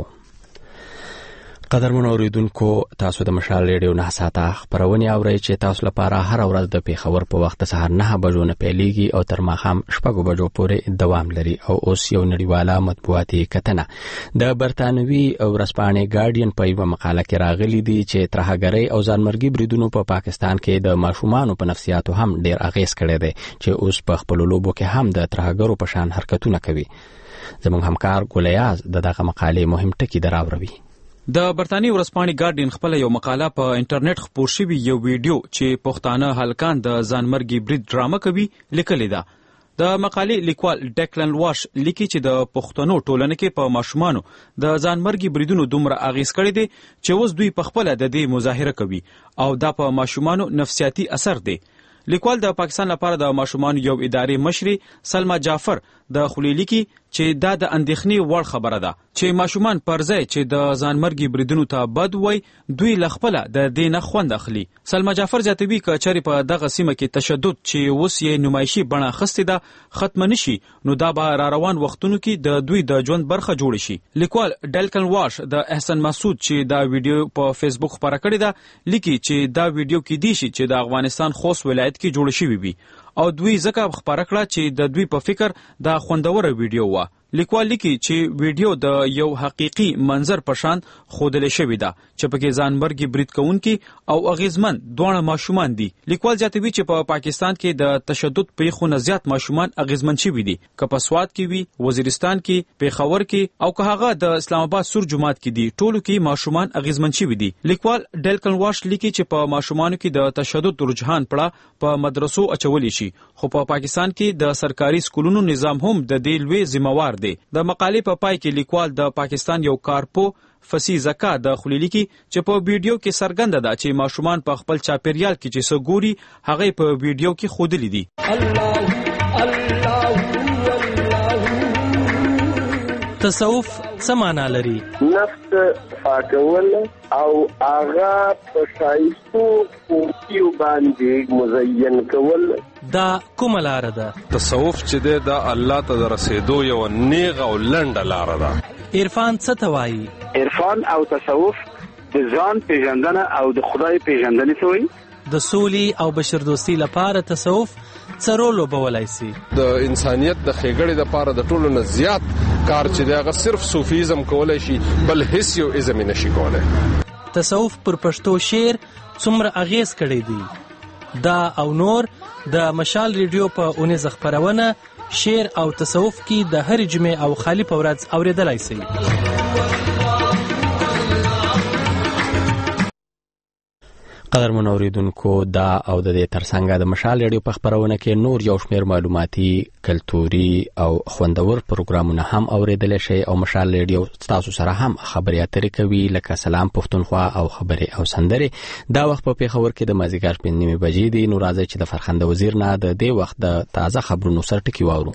قدرمن اوریدونکو تاسو د مشال ریډیو نه ساته خبرونه اورئ چې تاسو لپاره هر ورځ د پیښور په وخت سهار نه بجو نه پیلېږي او تر ماښام شپږ بجو پورې دوام لري. او اوس یو نړیواله مطبوعاتي کتنه د برتانوي او ورځپاڼې ګارډین په یوه مقاله کې راغلي دي چې ترهګرۍ او ځانمرګي بریدونو په پاکستان کې د ماشومانو په نفسیاتو هم ډیر اغیز کړی دی چې اوس په خپل لوبو کې هم د ترهګرو په شان حرکتونه کوي. زموږ همکار ګولیاز دغه مقالې مهم ټکي دراوروي. د برتانیې ورځپاڼې ګارډین خپل یو مقاله په انټرنیټ خپور شوی یو ویډیو چې پښتانه هلکان د ځانمرګي برید ډرامه کوي لیکلې ده. د مقالې لیکوال ډیکلن واش لیکي چې د پښتنو ټولنه کې په ماشومانو د ځانمرګي بریدونو دومره اغیز کړی دی چې اوس دوی په خپل د دې مظاهره کوي او دا په ماشومانو نفسیاتي اثر دی. لیکوال د پاکستان لپاره د ماشومانو یو ادارې مشري سلما جعفر د خلیلی کې چې دا د اندېښنې وړ خبره ده چې ماشومان پرځای چې د ځانمرګي بریدونو ته بد وای دوی لخپله د دې نه خوند اخلي. سلما جعفر زیاتوي که چېرې په دغه سیمه کې تشدد چې اوس یې نمایشي بڼه اخیستې ده ختم نشي نو دا به را روان وختونو کې د دوی د ژوند برخه جوړ شي. لیکوال ډیلکن واش د احسن مسعود چې دا ویډیو په فیسبوک خپاره کړې ده لیکي چې دا ویډیو کې دی شي چې د افغانستان خوست ولایت کې جوړ شوی وي او دوی ځکه خبره کړه چې د دوی په فکر دا خوندوره ویډیو و. لیکوال لیکي چې ویډیو د یو حقيقي منظر په شان ښودل شوی ده چې پکې ځانمرګي برید کوونکي او اغیزمن دوه ماشومان دي. لیکوال زیاتوي چې په پاکستان کې د تشدد پیښو نه زیات ماشومان اغیزمن شوي دي که په سوات کې وي، وزیرستان کې، پیښور کې او که هغه د اسلام آباد سور جماعت کې دي ټولو کې ماشومان اغیزمن شوي دي. لیکوال ډیلکن واش لیکي چې په ماشومانو کې د تشدد رجحان پړه په مدرسو اچولې شي خو په پاکستان کې د سرکاري سکولونو نظام هم د دې لوی ذمہوار دی. د مقالې په پای کې لیکوال د پاکستان یو کارپو فسی زکا د خلیلی کې چې په ویډیو کې څرګنده ده چې ماشومان په خپل چاپیریال کې چې څه ګوري هغه په ویډیو کې ښودلي دي. الله الله تصوف څه معنا لري؟ نفس پاکول او هغه په ښایستو خوبیو باندې مزین کول دا کومه لاره ده؟ تصوف چې دی دا الله ته د رسېدو یو نیغه او لنډه لاره ده. عرفان څه ته وایي؟ عرفان او تصوف د ځان پیژندنه او د خدای پیژندنې ته وایي. د سولې او بشردوستۍ لپاره تصوف څه رول لوبولی سي؟ د انسانیت د ښېګړې دپاره د ټولو نه زیات کار چې دی هغه صرف صوفیزم کولی شي، بل هیڅ یو ازم یې نشي کولی. تصوف پر پښتو شعر څومره اغیز کړی دی؟ دا او نور د مشال ریډیو په اونیزه خپرونه شعر او تصوف کې د هرې جمعې او خالی په ورځ اورېدلی سئ. قدرمن اوریدونکو، دا او د دې ترڅنګ د مشال ریډیو په خپرونه کې نور یو شمېر معلوماتي، کلتوري او خوندور پروګرامونه هم اوریدلی شئ او مشال ریډیو تاسو سره هم خبرې اترې کوي، لکه سلام پښتونخوا او خبرې او سندرې. دا وخت په پېښور کې د مازدیګر پنځه نیمې بجې دي. نو راځئ چې د فرخنده وزیر نه د دې وخت د تازه خبرونو سرټکي واورو.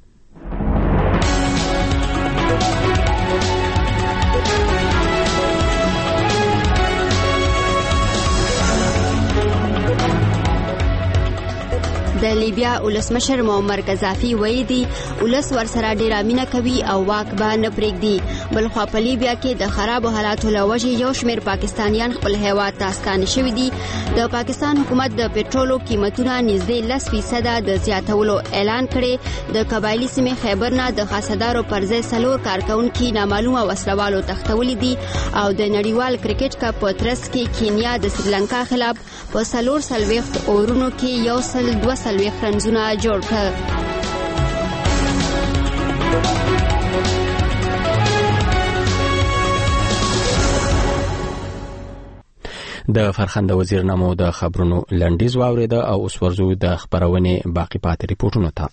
د لیبیا ولسمشر معمر قذافي وایي دی ولس ورسره ډیره مینه کوي او واک به نه پرېږدي. بلخوا په لیبیا کې د خرابو حالاتو له وجې یو شمېر پاکستانیان خپل هیواد ته ستانه شوي دي. د پاکستان حکومت د پټرولو قیمتونه نږدې لس فیصده د زیاتولو اعلان کړی. د قبایلي سیمې خیبر نه د خاصدارو پر ځای څلور کارکوونکي نامعلومه وسلوالو تښتولي دي او د نړیوال کرکټ کپ په ترڅ کې کینیا د سریلانکا خلاف په څلور څلوېښت اورونو کې یو سل دوه څلوېښت رنزونه جوړ کړل. د فرخنده وزیر نامو د خبرونو لنډیز واوریده او اوس ورځو د خبرونې باقی پاتې ریپورټونو ته.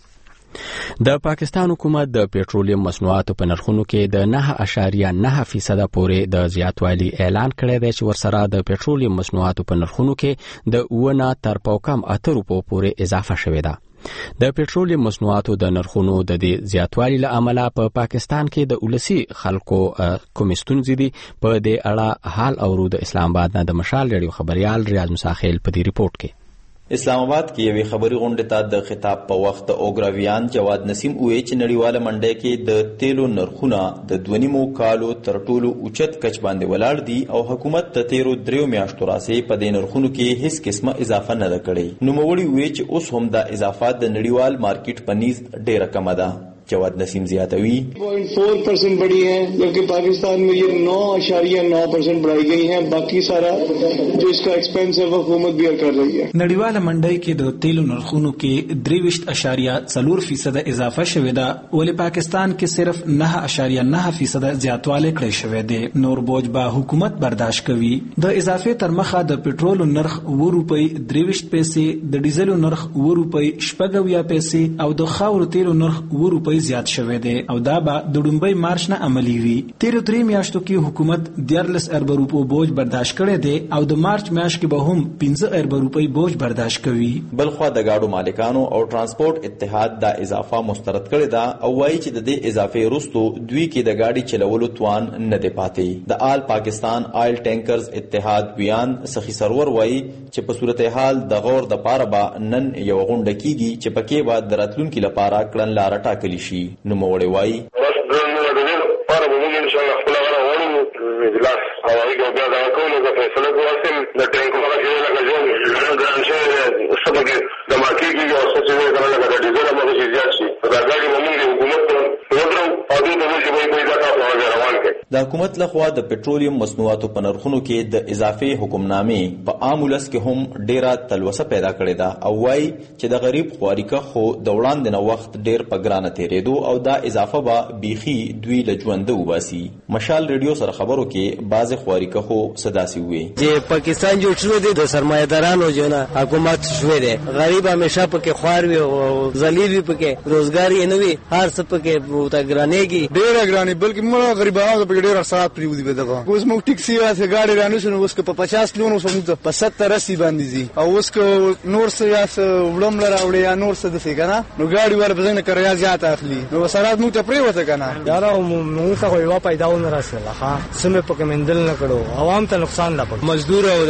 د پاکستان حکومت د پېټرولیم مصنوعاتو په نرخونو کې د نه اشاریه نه فیصده پورې د زیاتوالي اعلان کړی دی چې ورسره د پېټرولیم مصنوعاتو په نرخونو کې د اوه تر پاوکم اته روپو پورې اضافه شوې ده. د پېټرولیم مصنوعاتو د نرخونو د دې زیاتوالي له امله په پا پاکستان کې د ولسی خلکو کومې ستونزې دي، په دې اړه حال اورو د اسلام آباد نه د مشال ریډیو خبريال ریاض مساخیل په دې ریپورت کې. اسلام آباد کې یوې خبري غونډې ته د خطاب په وخت اوګراویان جواد نسیم وویل چې نړیواله منډۍ کې د تیلو نرخونه د دوه نیمو کالو تر ټولو اوچت کچ باندې ولاړ دي او حکومت د تیرو دریو میاشتو راځي په دې نرخونو کې هیڅ قسمه اضافه نه ده کړې. نوموړي وویل چې اوس هم دا اضافه د نړیوال مارکیټ په نسبت ډېره کمه ده. جواد نسیم زیاتوی پوائنٹ فور پرسینٹ بڑھی ہیں جبکہ پاکستان میں یہ نو اشاریہ نو پرسینٹ بڑھائی گئی ہیں. باقی سارا جو اس کا ایکسپینس ہے حکومت بیئر کر رہی ہے. نړیواله منډۍ کې د تیلو نرخونو کې دریوشت اشاریه څلور فیصد اضافه شوې ده، ولې پاکستان کې صرف نه اشاریه نه فیصد زیاتوالی کړی شوی دی. نور بوج به حکومت برداشت کوي. د اضافه تر مخه د پټرولو نرخ اوه روپۍ دریوشت پیسې، د ډیزلو نرخ اوه روپۍ شپږ اویا پیسې او د خاورو تیلو نرخ اوه روپۍ زیات شوی دی او دا به د ډومبۍ مارچ نه عملی وي. تیرو درې میاشتو کې حکومت دیارلس ارب روپو بوج برداشت کړی دی او د مارچ میاشت کې به هم پنځه ارب روپۍ بوج برداشت کوي. بلخوا د گاډو مالکانو او ترانسپورت اتحاد دا اضافه مسترد کړی دا او وایي چې د دې اضافه وروسته دوی کې د گاډي چلولو توان نه دی پاتې. د آل پاکستان آیل ټینکرز اتحاد بیان سخی سرور وایي چې په صورتحال د غور د پاره به نن یو غونډه کیږي چې پکې به د راتلونکي لپاره کړن لار ټاکلی شي. نو موړی وایي بس د نړۍ لپاره به موږ ان شاء الله خپل غره وړو اجلاس هوایي او بیا دا کوو چې فیصله کوو د ټینکونو کې لکه ژوند ګران شي سبا د مارکیټ کې او څه چې کله لکه د ډیزل مګر شي زیات شي دا ګاډي موږ حکومت ته ورو او د دې چې وایي کوي دا تاسو روان کړي. د حکومت لخوا د پټرولیم مصنوعاتو په نرخونو کې د اضافي حکمنامې په عام ولس کې هم ډیره تلوسه پیدا کړې ده او وایي چې د غریب خواریکه خو د وړاندې نه وخت ډیر په ګرانه تیرېدو او دا اضافه به بیخي دوی له ژونده وباسي. مشال ریډیو سره خبرو کې بعض خواریکه خو صداسي وي چې پاکستان جوړ شو دی د سرمایه‌دارانو جنا حکومت شوې ده، غریب همیشه پکې خوار وي او ذلیل وي، پکې روزګار یې نه وي، هر څه پکې بوته ګرانېږي، ډیره ګرانې، بلکې موږ غریبانو ته ډیر اثرات پریوزي به دغه. اوس موږ ټیکسي واسه گاډي رانه شنو اوس په پچاس کلونو سمته په ستر اسی باندې دي او اوس کو نور څه یاس وړم لره وړي یا نور څه د څنګه نه نو گاډي ور بزنه کریا زیات اخلي نو سرات موږ ته پریوته کنه یاره موږ څه یو پیداو نه راسله ها سمه پکې مندل نه کړو، عوام ته نقصان ده. مزدور او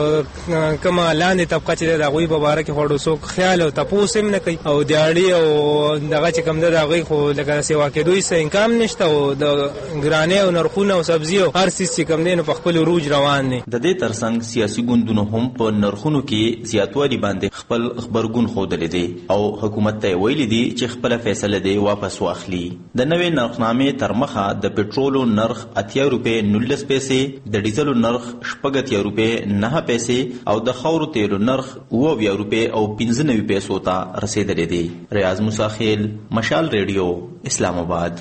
کما لاندې طبقه چې د غوي مبارک هډو سو خیال او تاسو هم نه کوي او دیاړي او دغه چې کم ده دغه خو لکه سیوا کې دوی څه انکام نشته او د ګرانې او نرخونه او سبزي او هر څه چې کم دي نو په خپل روج روان دي. د دې ترڅنګ سیاسي ګوندونو هم په نرخونو کې زیاتوالی باندې خپل خبرګون ښودلی دی او حکومت ته ویلي دي چې خپله فیصله دی واپس واخلي. د نوې نرخنامې تر مخه د پټرولو نرخ اتیا روپۍ نولس پیسې، د ډیزلو نرخ شپږ اتیا روپۍ نهه پیسې او د خاورو تیلو نرخ اوه اویا روپۍ او پنځه نوي پیسو ته رسیدلی دی. ریاض موساخیل، مشال ریډیو، اسلام آباد.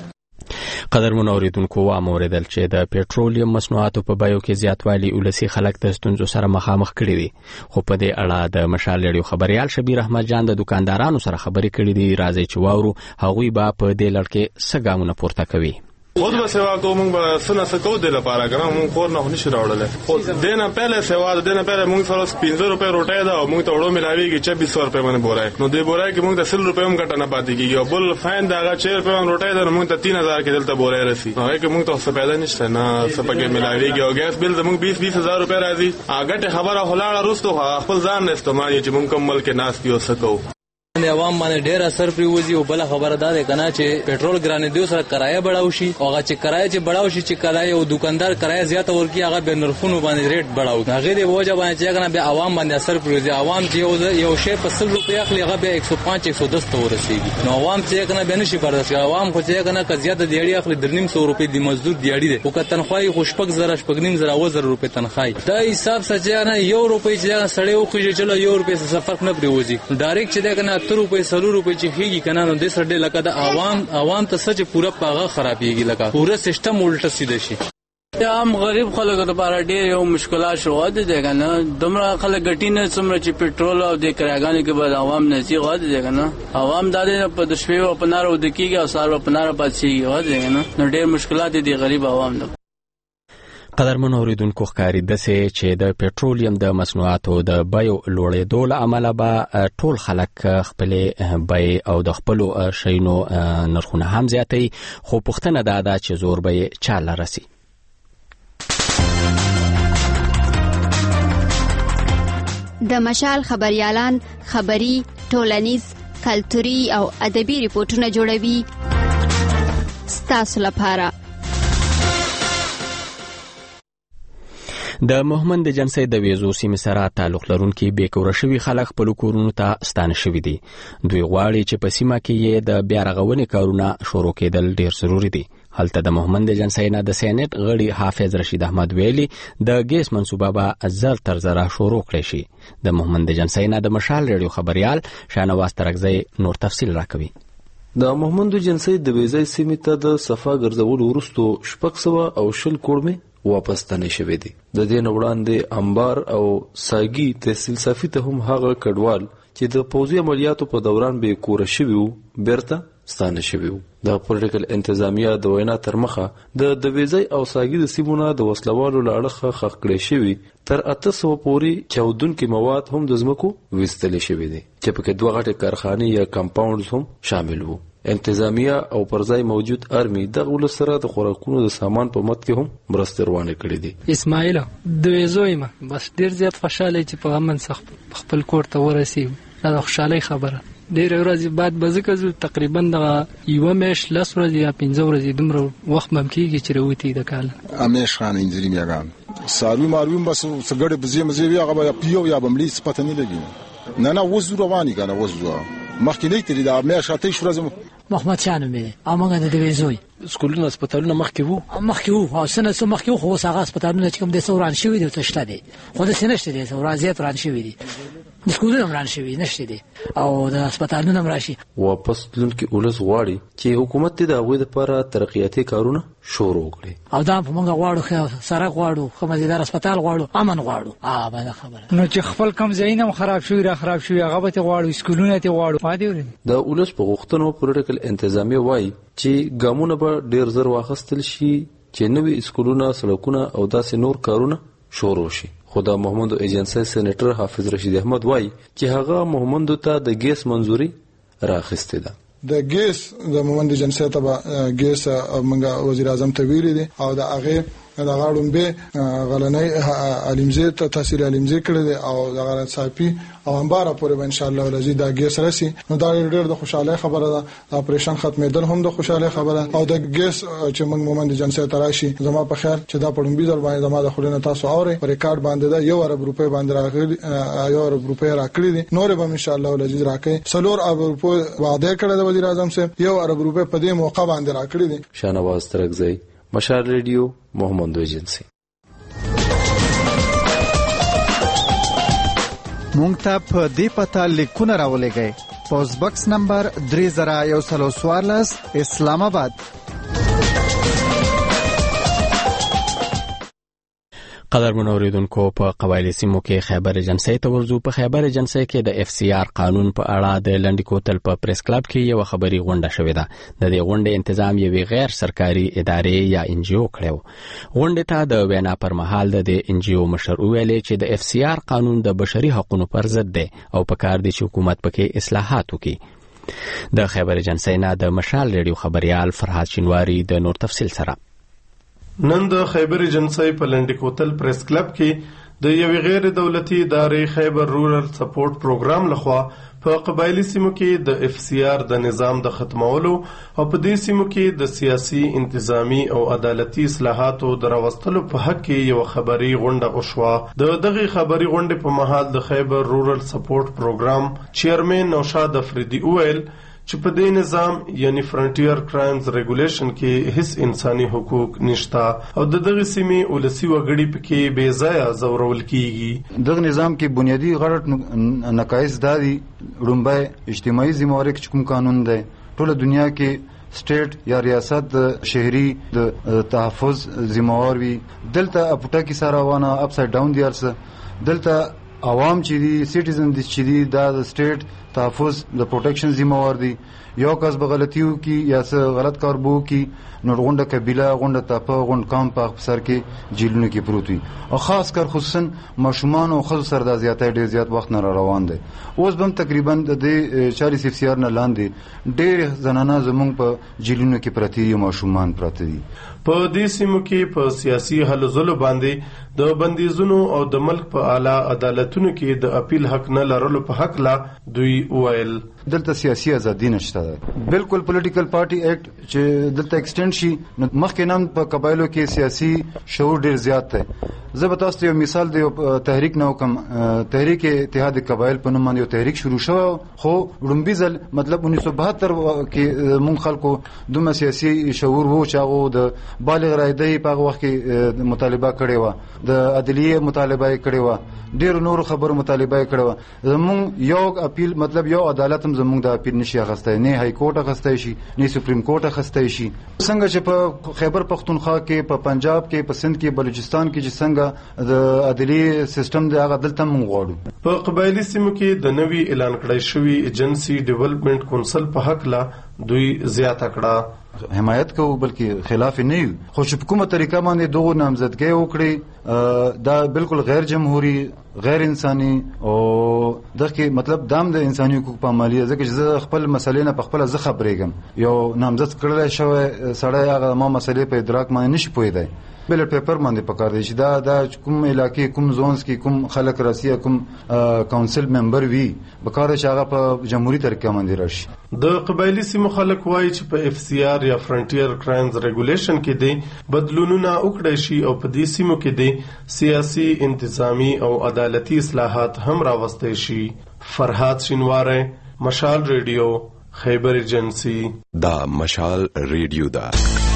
قدرمن اوریدونکو وام اوریدل چې د پټرولیم مصنوعاتو په بیو کې زیاتوالی ولسی خلک د ستونزو سره مخامخ کړي دي، خو په دې اړه د مشال ریډیو خبريال شبیر احمد جان د دکاندارانو سره خبرې کړې دي. راځي چې واورو هغوی به په دې لړ کې څه ګامونه پورته کوي. خود به سیوا کوو موږ به څه نه څه کوو د لپاره که نه موږ کور نه خو نشو راوړلی، خو دې نه پهله سیوا د دې نه پهله موږ سره پنځه روپۍ روټۍ ده او موږ ته وړو ملاوېږي چبیس سو روپۍ باندې بورای، نو دې بورای کې موږ ته سل روپۍ هم ګټه نه پاتې کېږي او بل فاین د هغه چې روپۍ باندې روټۍ ده نو موږ ته تین هزار کې دلته بورای رسي، نو هغې کې موږ ته څه پیدا نشته، نه څه پکې ملاوېږي او ګیس بل زموږ بیس بیس هزار روپۍ راځي. ګټې خبره خو لاړه وروستو خپل ځان نه استعمال چې موږ کوم ملک ناست یو څه کوو. د عوام باندې ډیر اثر پریوزي او بل خبره ده کنه چې پټرول ګرانېدو سره کرایه بڑاو شي او هغه چې کرایه چې بڑاو شي چې کرایه او دکاندار کرایه زیاته ورکی هغه به نرخونو باندې ریټ بڑاو، هغه دی وجه باندې چې کنه به عوام باندې اثر پریوزي. عوام چې یو شی په سل روپۍ اخلي هغه به یک سو پنځه یک سو دس ته ورسیږي، نو عوام چې کنه به نشي برداشت. عوام خو چې کنه که زیاته دیړي اخلي درنیم سو روپۍ د مزدور دیړي ده او که تنخواهي خوشپک زره شپګنیم زره و زره روپۍ تنخواهي دا حساب سچا نه یو روپۍ چې سړی او خو چلو یو روپۍ څه فرق نه پریوزي. ډایرکټ چې کنه اتر روپۍ سلو په چې هیږي کنه نو د سړي لکه د عوام عوام ته سچ پورا پاغه خرابېږي، لکه پورا سیستم الټه سیده شي. عام غریب خلکو لپاره ډېر یو مشکلات شو دي کنه، دومره خلک ګټي نه څومره چې پټرول او د کرایګانو کې به عوام نه سي غواړي دي کنه. عوام د په د شپې او په نار او د کیږي او سار په نار پاتې غواړي کنه، نو ډېر مشکلات دي غریب عوام ته. قدرمن اوریدونکو ښکاري دسه چې د پټرولیم د مصنوعاتو د بیو لوړېدو له امله به ټول خلک خپل بای او د خپل شینو نرخونه هم زیاتوي، خو پوښتنه دا ده چې زور به چاله رسي. د مشال خبريالان خبري، ټولنیز، کلتوري او ادبي ریپورتونه جوړوي ستاسو لپاره. د محمد جنسي د ویزو سیمې سره تعلق لرونکي بیکوره شوي خلک خپل کورونو ته ستانه شوي دي. دوی غواړي چې په سیمه کې یې د بیا رغونې کارونه شروع کېدل ډیر ضروري دي. هلته د محمد جنسي نه د سینټ غړي حافظ رشید احمد ویلي د ګیس منصوبه به زر تر زره شروع کړي شي. د محمد جنسي نه د مشال ریډیو خبريال شاهنواز ترکزی نور تفصیل راکوي. د محمد جنسي د ویزې سیمې ته د صفا ګرځول وروسته شپږ سوه او شل کوړمې واپس تنه شوې دي. د دې وړاندې انبار او ساګي تحصیل صافي ته هم هغه کډوال چې د پوځي عملیاتو په دوران به کور شوي وو بیرته ستانه شوي وو. د پولیټیکل انتظامیه د وینا تر مخه د د ویزې او ساګي د سیمونو د وسلوالو لاړه خخ کړي شوي تر اته سوه پورې چودونکو مواد هم د ځمکو وستل شوي دي چې پکې دوه غټه کارخانې یا کمپاونډز هم شامل وو. انتظامیه او پرځای موجود ارمي د غول سره د خوراکونو د سامان په مت کې هم مرسته روانه کړې دي. اسماعیل د ویزویما بس ډیر زیات خوشاله چې په امن څخه خپل کور ته ورسیو، دا خوشاله خبره. ډیر ورځې بعد به ځکه تقریبا د یو میش لس ورځې یا پنځه ورځې دومره وخت مم کېږي چې راوتی د کال امیش خان انجری میګان ساروی مارویم بس سګړې بزې مزې هغه یا پیو یا بملی سپته نه لګي نه نه وزو رواني کنه وزو مخکې نه تری دا مې شاته شو راځم محمد شانو مې امغه د ویزوي سکولونو هسپتالونو مخکې وو مخکې وو او سنه سو مخکې وو خو هغه هسپتالونو چې کوم د سوران شوی دی تشته دي خو د سنشته دي سوران زیات ران شوی دي د سکولونو ران شوی نشته دي او د هسپتالونو راشي. واپس تلونکي اولس غواړي چې حکومت د هغوی لپاره ترقیاتي کارونه شروع کړي او دا په موږ غواړو سره غواړو خو مزیدار هسپتال غواړو امن غواړو. ا باندې خبره نو چې خپل کم ځایونه خراب شوی را خراب شوی هغه به غواړو سکولونه ته غواړو پاتې د اولس په غوښتنو پولیټیکل انتظامیه وایي چې ګامونه به ډیر زر واخستل شي چې نوې سکولونه سړکونه او داسې نور کارونه شروع شي. خو د محمد ایجنسی سېنیټر حافظ رشید احمد وایي چې هغه محمد ته د ګیس منځوري راخسته ده. د ګیس د محمد ایجنسی ته ګیس موږ وزیر اعظم ته ویلي دي او د هغه د غاړم به غلنۍ علمزه ته تحصیل علمزه کړی دی او د غلن صافي او انبار پورې ان شاء الله ولزي دا ګیس راسي نو دا ډېر د خوشاله خبره ده. اپریشن ختمېدل هم د خوشاله خبره او د ګیس چې موږ مومند جنسي تراشي زما په خیال چې دا پړم بيزر باندې زما د خلینو تاسو اوري پر ریکارډ باندې دا یو ارب روپے باندې راغلي یو ارب روپے راکړي دي نور به ان شاء الله ولزي راکې سلور ارب روپے وعده کړی د وزیر اعظم سے یو ارب روپے په دې موقع باندې راکړي دي. شاهنواز ترکزی مشال ریډیو محمد ایجنسی. مونږ ته په دې پته لیکونه راولېږئ پوسټ باکس نمبر درې زره یو سل څوارلس اسلام آباد. قدر منوریدونکو په قبایلی سیمو کې خیبر ایجنسی ته ورځو. په خیبر ایجنسی کې د اف سی آر قانون په اړه د لنډی کوتل په پریس کلب کې یو خبري غونډه شوې ده. د دې غونډې تنظیم یو غیر سرکاري ادارې یا ان جی او کړو. غونډې ته د وینا پر مهال د ان جی او مشر ویلې چې د اف سی آر قانون د بشري حقوقو پر ضد دی او په کار دی چې حکومت پکې اصلاحات وکړي. د خیبر ایجنسی نه د مشال ریډیو خبريال فرحات شینواری د نور تفصیل سره. نن د خیبر ایجنسی په لنډی کوتل پریس کلب کې د یوې غیر دولتي ادارې خیبر رورل سپورټ پروګرام لخوا په قبایلی سیمو کې د اف سی آر د نظام د ختمولو او په دې سیمو کې د سیاسي انتظامی او عدالتي اصلاحاتو د راوستلو په حق کې یو خبري غونډه وشوه. د دغه خبري غونډې په مهال د خیبر رورل سپورټ پروګرام چیرمن نوشاد افریدی وویل چې په دې نظام یعنی فرنټیر کرایمز ریګولیشن کې هیڅ انساني حقوق نشته او د دغه سیمې ولسی وګړي پکې بې ځایه زورول کیږي. دغه نظام کې بنیادی غلط نقایص دادي رومبای اجتماعي ذمہواری کې کوم قانون دی ټول دنیا کې سټیټ یا ریاست د شهري د تحفظ ذمہوار وي. دلته اپټا کې سره وانه اپ ساید ډاون دی ارسه دلته عوام چې دي سټیزن دي چې دي دا د سټیټ تحفظ د پروټیکشن ذمہوار دي. یو کس به غلطیو کی یا څه غلط کار بو کی نو غونډه قبيله غونډه تاپه غونډ کام په سر کې جیلونو کې پروت وي او خاص کر خصوصا ماشومان او خزو سره د زیاتې ډیر زیات وخت نه روان دي. اوس بم تقریبا د دې چالیس اف سی آر نه لاندې ډیر زنانه زمونږ په جیلونو کې پراته دي ماشومان پراته دي. په دې سیمو کې په سیاسي حل زلو باندې د بندیزونو او د ملک په اعلی عدالتونو کې د اپیل حق نه لرلو په حق لا دوی ویل دلته سیاسي ازادي نشته. بالکل پولیټیکل پارټي اکټ چې دلته ایکسټند شي نو مخکې نن په قبایلو کې سیاسي شعور ډیر زیات دی. زه به تاسو ته یو مثال دی تحریک نو کوم تحریک اتحاد قبایل په نوم باندې یو تحریک شروع شو خو لومبي ځل مطلب انیس سو بهتر کې مونږ خلکو دومره سیاسي شعور وو چې هغه د بالغ رایدې په وخت کې مطالبه کړې و د عدلیه مطالبه کړې و ډیر نور خبرو مطالبه کړې و. زمونږ یو اپیل مطلب یو عدالت هم زمونږ د اپیل نشي اخستای نه های کورټ اخستای شي نه سپریم کورټ اخستای شي. څنګه چې په خیبر پختونخوا کې په پنجاب کې په سند کې بلوچستان کې چې څنګه د عدلی سیستم دی هغه دلته موږ غواړو. په قبایلی سیمو کې د نوي اعلان کړی شوی ایجنسی ډیولپمنٹ کونسل په حق لا دوی زیاته کړه حمایت کوو بلکې خلاف نه یو خو چې په کومه طریقه باندې دغه نامزدګي وکړي دا بالکل غیر جمهوری غیر انساني او دغه مطلب دام د انساني حقوق په عملیه ځکه چې زه خپل مسلې نه په خپل زه خبرېږم یو نامزد کړل شوی سړی هغه ما مسلې په ادراک باندې نشي پوهیدای بل پیپر باندې پکار دی چې دا د کوم علاقې کوم زونز کې کوم خلک راسي کوم کونسل ممبر وي پکار دی چې هغه په جمهوریت طریقه باندې راشي. د قبایلی سیمو خلک وایي چې په اف سی آر یا فرنټیر کرایمز ریګولیشن کې دي بدلونونه وکړي شي او په دې سیمو کې دي سیاسي انتظامی او عدالتي اصلاحات هم راوستي شي. فرحات شینواری مشال ریډیو خیبر ایجنسی. دا مشال ریډیو دا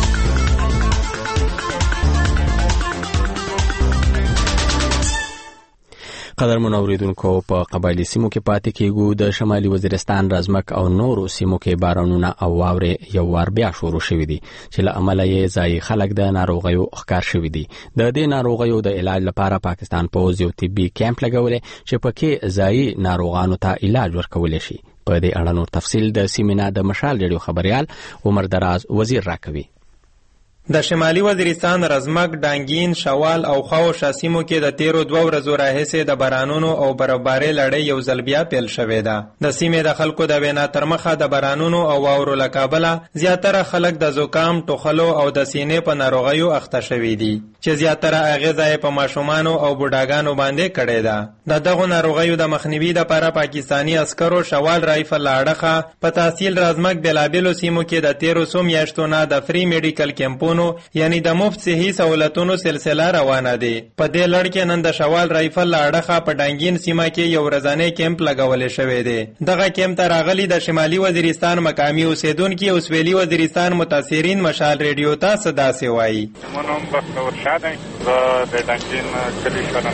قدر منوریدونکو په قبایلی سیمو کې پاتې کېږو. د شمالي وزیرستان رازمک او نورو سیمو کې بارانونه او واورې یو وار بیا شروع شوې دي چې له امله یې ځایي خلک د ناروغیو ښکار شوي دي. د دې ناروغیو د علاج لپاره پاکستان پوځ یو طبي کیمپ لګولی چې پکې ځایي ناروغانو ته علاج ورکولی شي. په دې اړه نور تفصیل د سیمې نه د مشال ریډیو خبريال عمر دراز وزیر راکوي. د شمالي وزیرستان رزمک ډانګین شوال او خاو شاسیمو کې د تیرو دوه ورځو راهیسې د بارانونو او برفبارۍ لړۍ یو ځل بیا پیل شوې ده. د سیمې د خلکو د وینا تر مخه د بارانونو او واورو له کبله زیاتره خلک د زکام ټوخلو او د سینې په ناروغیو اخته شوي دي چې زیاتره اغیزه یې په ماشومانو او بوډاګانو باندې کړې ده. د دغو ناروغیو د مخنیوي لپاره پاکستاني عسکرو شوال رایفل لاړخه په تحصیل رازمک بلابلو سیمو کې د تیرو څو میاشتو نه د فری میډیکل کیمپونو یعنی د مفت صحي سہولتونو سلسله روانه ده. په دې لړ کې نن د شوال رایفل لاړخه په ډانګین سیمه کې یو ورځنی کیمپ لګول شوی دی. دغه کیمپ ته راغلي د شمالي وزیرستان مقامی اوسیدونکي او سویلي وزیرستان متاثرین مشال ریډیو ته صدا سی وایي. مونږ په ورشاده د ډانګین کلی سره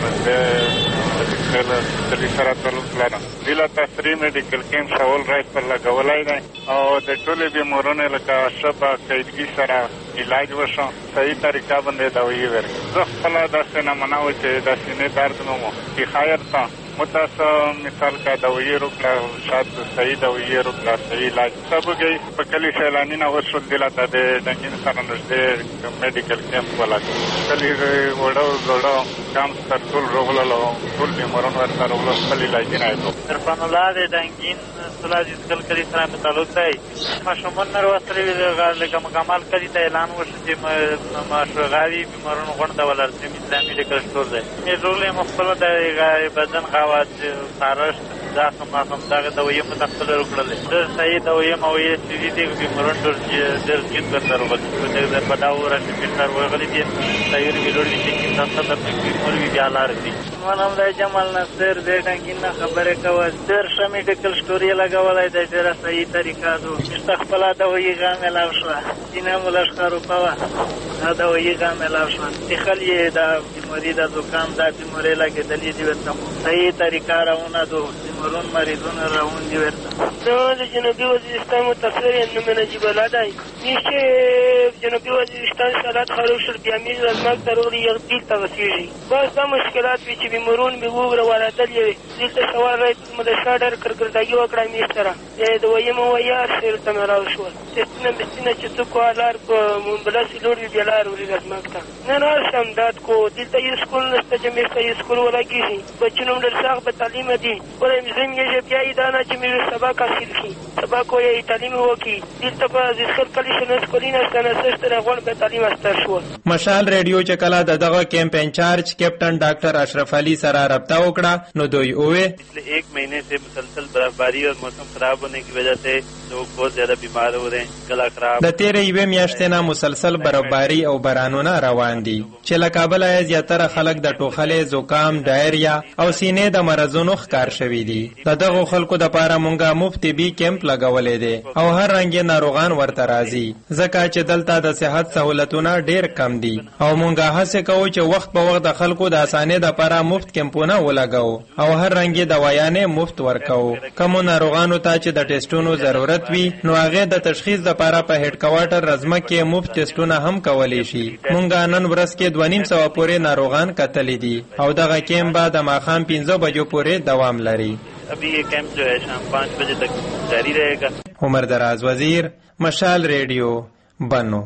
نه د کلی سره تعلق لرم. دله تفری میډیکل کیمپ شوال رایفل لګولای دی او د ټولې بیمارونو لکه شبه قیدګي سره علاج وشو. صحیح طریقه باندې دوايي ورکړي. زه خپل داسې نمونه و چې د سینې درد مو مو کی خیر تا متاسو مثال کا دوايي روکلا شاید صحیح دوايي روکلا صحیح علاج سبګي په کلی سیلانی نه وشول دلته د دنګین سره نشته میډیکل کیمپ ولا کلی وړو وړو کام سترول روغلو ټول بیمارون ورته روغلو خپل علاج نه ایتو عرفان الله د دنګین سلاجی کل کلی سره تعلق دی. ماشومان نور وسره لکه مکمل کلی ته اعلان وشو چې ماشوغاوی بیمارون غونډه ولرته اسلامي میډیکل سٹور دی. مې رول مخبل د بدن خواص خارش دا کومه کوم دا دوايي متخصص وکړل. د صحیح دوايي مو یې چې دې بیمارون ډېر ډېر جید درغلي د پداور چې ډاکټر وغلي دي صحیح ویلوړي چې تاسو ته بیمار وی بیا لار دي. منم د جمال نصر دې ډنګینه خبره کوي ډېر ښه میډیکل سٹور یې لګولای دی. ډېر صحیح طریقه دو استخبال دوايي غامل او شو دینه مولش کارو پوا دا دوايي غامل او شو تخلی دا بیماری دا زکام دا بیماری لګیدلې دی ورته صحیح طریقه راونه دو بیمارون مریضون راون دی ورته. د جنوبي وزیرستان متفسر نوم نجیب الله دی. نشه جنوبي وزیرستان سالات خراب شد بیا میز رزمک ضروري یو تیل توسیږي. بس دا مشکلات چې بیمارون به وګړه وراتلې دلته سوال راځي مدرسه ډېر کړکړداګي وکړه می سره د وایي مو ویا سره تمراو شو ستنه بستنه چې څوک لار په مونبلاسي لور دی لار ورې رزمک ته نه نه سم دات کو دلته یو سکول نشته چې می سره سکول ولا کیږي بچنوم درساغ په تعلیم دي ولې مزم یې بیا ایدانه چې می سبق حاصل کی سبق یې تعلیم وکي دلته په ځکه کلی شنو سکولینه ستنه سره غون په تعلیم استر شو. مشال ریډیو چې کله د دغه کیمپ انچارج کیپټن ډاکټر اشرف علي سره رابطه وکړه نو دوی اوه पिछले एक महीने से मुसलसल बर्फबारी और मौसम खराब होने की वजह से लोग बहुत ज्यादा बीमार हो रहे हैं. गला खराब د تیرې یوې میاشتې نه مسلسل برفباری او بارانونه روان دي چې له کابل یې زیاتره خلک د ټوخلې زکام ډایریا او سینې د مرزونو ښکار شوي دي. د دغو خلکو دپاره مونږه مفت طبي کیمپ لګولې دی او هر رنګې ناروغان ورته راځي ځکه چې دلته د صحت سہولتونه ډېر کم دي او مونږه هڅه کوو چې وخت په وخت د خلکو د اسانۍ دپاره مفت کیمپونه ولګو او هر رنګې دوايانې مفت ورکو. کومو ناروغانو ته چې د ټیسټونو ضرورت وي نو هغه د تشخیص لپاره په هډ کوارټر رزمک کې مفت ټیسټونه هم کولی شي. مونږه نن ورځ کې دوه نیم سوه پورې ناروغان کتلي دي او دغه کیمپ به د ماښام پنځه بجو پورې دوام لري. ابھی یہ کیمپ جو ہے شام پانچ بجے تک جاری رہے گا. عمر دراز وزیر مشال ریډیو بنو.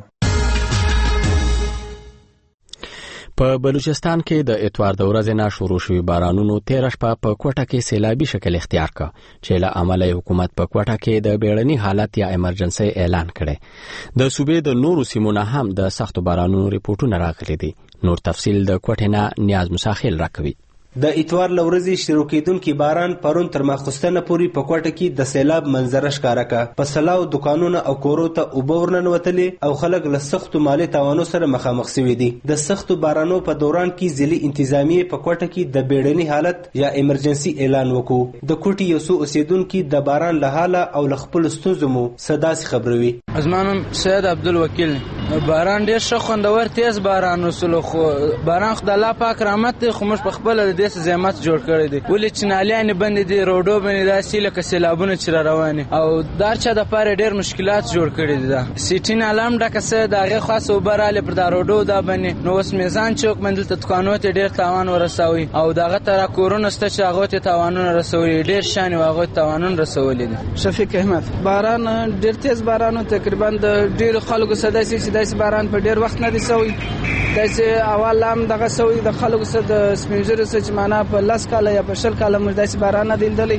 په بلوچستان کې د اتوار د ورځې نه شروع شوي بارانونو تېره شپه په کوټه کې سیلابي شکل اختیار کړ چې له امله حکومت په کوټه کې د بیړني حالت یا ایمرجنسي اعلان کړی. د صوبې د نورو سیمو نه هم د سختو بارانونو ریپورټونه راغلي دي. نور تفصیل د کوټې نه نیاز مساخیل راکوي. د اتوار لورځي شروع کېدونکي باران پرون تر ماخوستنه پورې په کوټه کې د سیلاب منظره ښکاره کړه. په سلاو دکانونه او کورو ته اوبه ورننوتلې او خلک له سختو مالي تاوانو سره مخامخ شوي دي. د سختو بارانو په دوران کې ضلعي انتظامیې په کوټه کې د بیړني حالت یا ایمرجنسي اعلان وکړو. د کوټې یو څو اوسیدونکي د باران له حاله او له خپلو ستونزو مو څه داسې خبروي. زما نوم سید عبدالوکیل. باران ډېر ښه خوندور تیز باران وسلو خو باران خو د الله پاک رحمت دی خو موږ په خپله د دې څه زحمت جوړ کړی دی. ولې چې نالیانې بندې دي روډو باندې داسې لکه سیلابونه چې را روان او د هر چا دپاره ډېر مشکلات جوړ کړي دي. دا سیټي ناله هم ډکه سوې د هغې خاصه اوبه رالې پر دا روډو دا باندې نو اوس میزان چوک باندې دلته دوکانو ته ډېر تاوان ورسوي او د هغه ته را کورونه شته چې هغو ته تاوانونه رسولي ډېر شان و هغو ته تاوانونه رسولي دي. شفیق احمد. باران ډېر تیز باران تقریبا د ډېرو خلکو څه داسې چې داسې باران په ډېر وخت نه دی سوی. داسې اول هم دغه سوی د خلکو څه د سپین ږیرو څه چې معنا په لس کاله یا په شل کاله موږ داسې باران نه دی لیدلی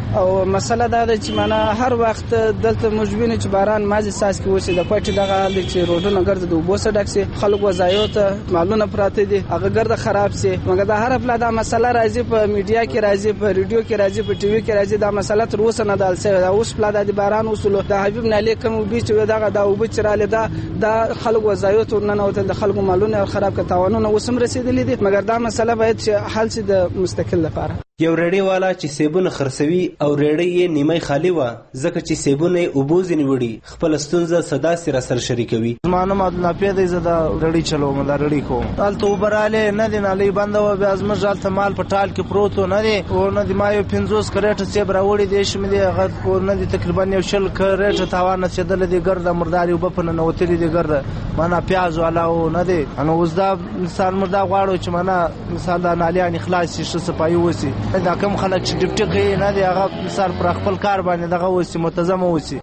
او مسله دا ده چې معنا هر وخت دلته مجبور چې باران مازی ساس کې وسی د کوټې دغه حال چې روډونه ګرځي د وبو سره ډکسي خلک وځایو ته مالونه پراته دي هغه ګرځه خراب سي مګر دا هر خپل دا مسله راځي په میډیا کې راځي په ریډیو کې راځي په ټي وي کې راځي دا مسله تر اوسه نه دال سي دا اوس خپل د باران اصول د حبیب نالي کوم بیچ دغه دا وب چراله دا د خلک وځایو ته نه نوته د خلکو مالونه خراب ک تاوانونه وسم رسیدلې دي مګر دا مسله باید چې حل شي د مستقل لپاره. یو ریډي والا چې سیبونه خرڅوي او ریډي یې نیمه خالی و ځکه چې سیبونه اوبوزنی وړي خپل ستونزه صدا سره سره شریکوي. زمانه ما نه پیدا زده ریډي چلو ما ریډي کوم حالت وبراله نه دی نه لې بند و بیا از مجال ته مال پټال کې پروت نه دی او نه دی ما یو پنځوس کریټ سیب راوړي دي شمه دی غو نه دی تقریبا یو شل کریټ تاوان چدل دی ګرده مرداري وبپنه نو تلې دی ګرده معنا پیاز والا او نه دی انو اوس دا مثال مردا غواړو چې معنا مثال دا نالیان اخلاص شي صفایي وسی دا کوم خلک چې ډیپټي کوي نه دی هغه مثال پر خپل کار باندې دغه وسی متزم وسی.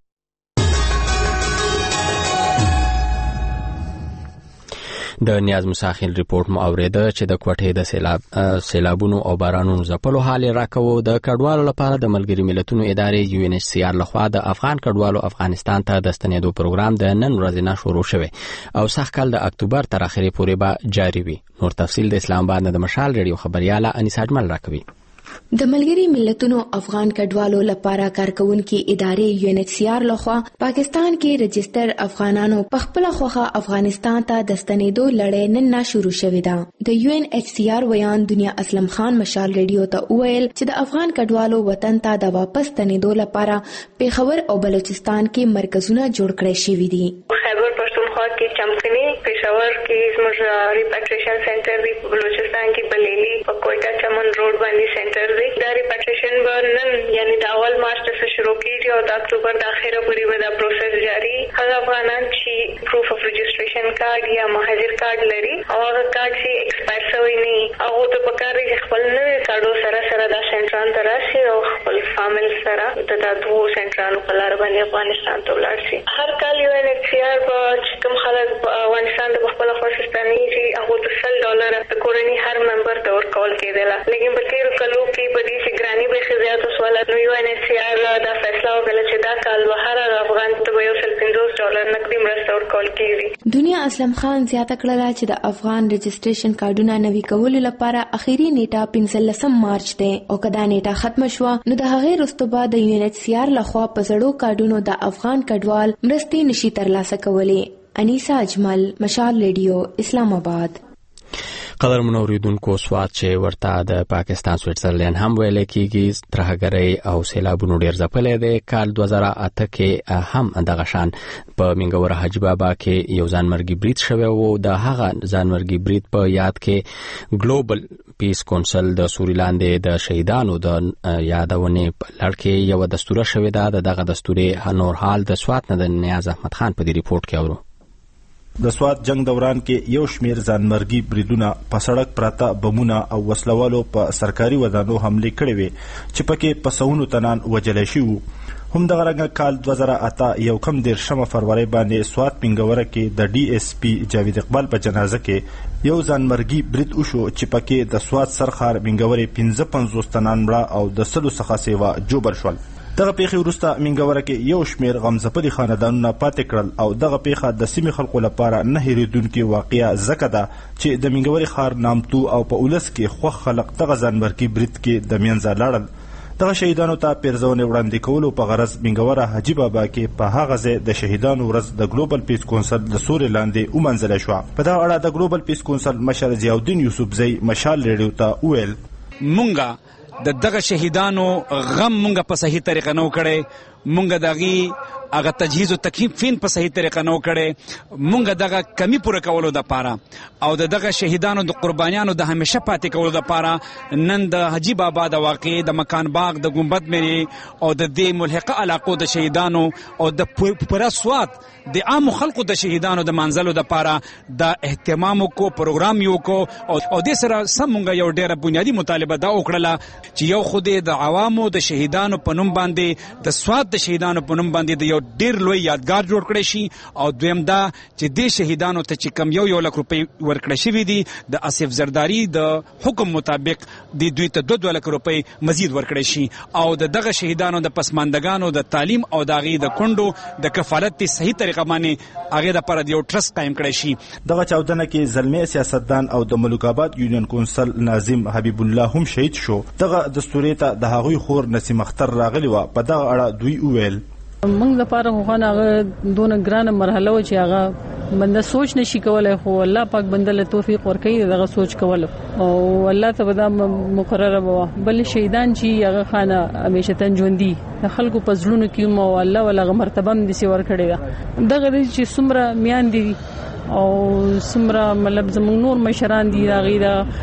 د نیاز مساخیل ریپورت مو اوریده چې د کوټې د سیلاب سیلابونو او بارانونو ځپلو حال راکوو د کډوالو لپاره د ملګری ملتونو ادارې یو ان ایچ سی آر لخوا د افغان کډوالو افغانستان ته د ستنېدو پروګرام د نن ورځې نه شروع شوی او سخت کال د اکتوبر تر اخري پورې به جاری وي. نور تفصیل د اسلام آباد نه د مشال ریډیو خبرياله انیس اجمل راکوي. د ملګری ملتونو افغان کډوالو لپاره کارکونکو ادارې یو ان ایچ سی آر لخوا پاکستان کې رجستر افغانانو په خپل خوخه افغانستان ته د ستنېدو لړۍ نن نه شروع شوې ده. د یو ان ایچ سی آر ویان دنیا اسلم خان مشال ریډیو ته وویل چې د افغان کډوالو وطن ته د واپس ستنېدو لپاره پیښور او بلوچستان کې مرکزونه جوړ کړي شوي دي. خیبر پښتونخوا کې چمکني، پېښور کې زموږ ریپاټریشن سنټر دی، بلوچستان کې بلیلی، په کوټا چمن روډ باندې سنټر دی. دا ریپاټریشن به نن یعنی د اول مارچ څخه شروع کیږي او د اکتوبر د اخره پورې به دا پروسس جاری. هغه افغانان چې پروف اف رجسټریشن کارت یا مهاجر کارت لري او هغه کارت چې ایکسپایر شوی نه هغه ته پکار دی خپل نوې کارډو سره سره دا سنټران ته راشي او خپل فامیل سره د دوه سنټرانو په لار باندې افغانستان ته ولاړ شي. هر کال یو ان ایچ سی آر په کوم خلک افغانستان د خپل خوښستاني چې هغه ته سل ډالر د کورنۍ هر ممبر ته ورکول کېدل. لیکن په تیر کلو کې په دې چې ګرانی به خزياتو سوالات نو یو ان ایچ سی آر دا فیصله وکړه چې دا کال به هر افغان ته یو سل پنځوس ډالر نقدي مرسته ورکول کېږي. دنیا اسلم خان زیاته کړه چې د افغان رجسټریشن کارډونه نوي کولو لپاره اخیری نیټه پنځلسم مارچ ده او کدا نیټه ختم شو نو د هغې وروسته به د یو ان ایچ سی آر لخوا په زړو کارډونو د افغان کډوال مرستې نشي ترلاسه کولی. انیسا اجمل، مشال ریډیو، اسلام آباد. قدر منوریدونکو سواد چې ورته د پاکستان سویټزرلند هم ویل کېږي ترهګرۍ او سیلابونو ډیر ځپلی دی. کال دوه زره اته کې هم دغه شان په منګوره حاجي بابا کې یو ځانمرګي برید شوی و. د هغه ځانمرګي برید په یاد کې ګلوبل پیس کونسل د سوري لاندې د شهیدانو د یادونې په لړ کې یو دستوره شوې ده. دغه دستورې نور حال د سواد نه د نیاز احمد خان په دې ریپورت کې اورو. د سواد جنگ دوران کې یو شمیر ځانمرګي بریدونه په سړک پراته بمونه او وسلوالو په سرکاري ودانو حمله کړې وي چې پکې په سونو تنان وجلې شي. هم دغه رنګ کال دوه زره اته یو کم دیرشمه فروری باندې سواد پنګوره کې د ډي اس پی جاوید اقبال په جنازه کې یو ځانمرګي برید وشو چې پکې د سواد سرخار پنګورې پنځه پنځوس تنان مړه او د سلو څخه سیوا جوبر شول. دغه پیښې وروسته منګوره کې یو شمیر غمزپلي خاندانونه پاتې کړل او دغه پیښه د سیمې خلکو لپاره نه هېرېدونکې واقعه ځکه ده چې د منګورې ښار نامتو او په ولس کې خوښ خلک دغه ځانمرګي برید کې د منځه لاړل. دغه شهیدانو ته پیرزونې وړاندې کولو په غرض منګوره حاجي بابا کې په هغه ځای د شهیدانو ورځ د ګلوبل پیس کونسل د سوري لاندې ومنځله شوه. په دغه اړه د ګلوبل پیس کونسل مشر ضیاءالدین یوسفزی مشال ریډیو ته وویل مونږه د دغه شهیدانو غم مونږه په صحیح طریقه نو کړي. مونږه دغه هغه تجهیز او تکفین په صحیح طریقه نو کړي. مونږه دغه کمی پوره کولو د پاره او د دغه شهیدانو د قربانیانو د همیشه پاتې کولو د پاره نن د حاجی بابا د واقع د مکان باغ د ګمبد مېري او د دې ملحقه علاقو د شهیدانو او د پوره سواد د عام خلکو د شهیدانو د منځلو د پاره د اهتمام کو پروګرام یو کو او د سره سمونګه یو ډیره بنیادی مطالبه دا وکړه چې یو خوده د عوامو د شهیدانو په نوم باندې د سواد د شهیدانو په نوم باندې د یو ډیر لوی یادګار جوړ کړی شي او دویم دا چې د شهیدانو ته چې کم یو یو لک روپۍ ورکړی شوي دي د آصف زرداري د حکم مطابق د دوی ته دوه دوه لک روپۍ مزید ورکړی شي او د دغه شهیدانو د پسماندګانو د تعلیم او د هغې د کونډو د کفالت د صحیح طریقه باندې هغې دپاره د یو ټرست قایم کړی شي. دغه چاودنه کې زلمی سیاستدان او د ملک آباد یونین کونسل ناظم حبیب الله هم شهید شو. دغه دستورې ته د هغوی خور نسیم اختر راغلی وه. په دغه اړه دوی وویل موږ لپاره خو خان هغه دونه ګرانه مرحله و چې هغه بنده سوچ نشي کولای خو الله پاک بنده له توفیق ورکوي دغه سوچ کول او الله ته به دا مقرره وه. بل شهیدان چې هغه خانه همیشه ژوندي د خلکو په زړونو کې مو الله ولغه مرتبه هم داسې ورکړې ده. دغه چې څومره میاندې دي او څومره مطلب زموږ نور مشران دي هغې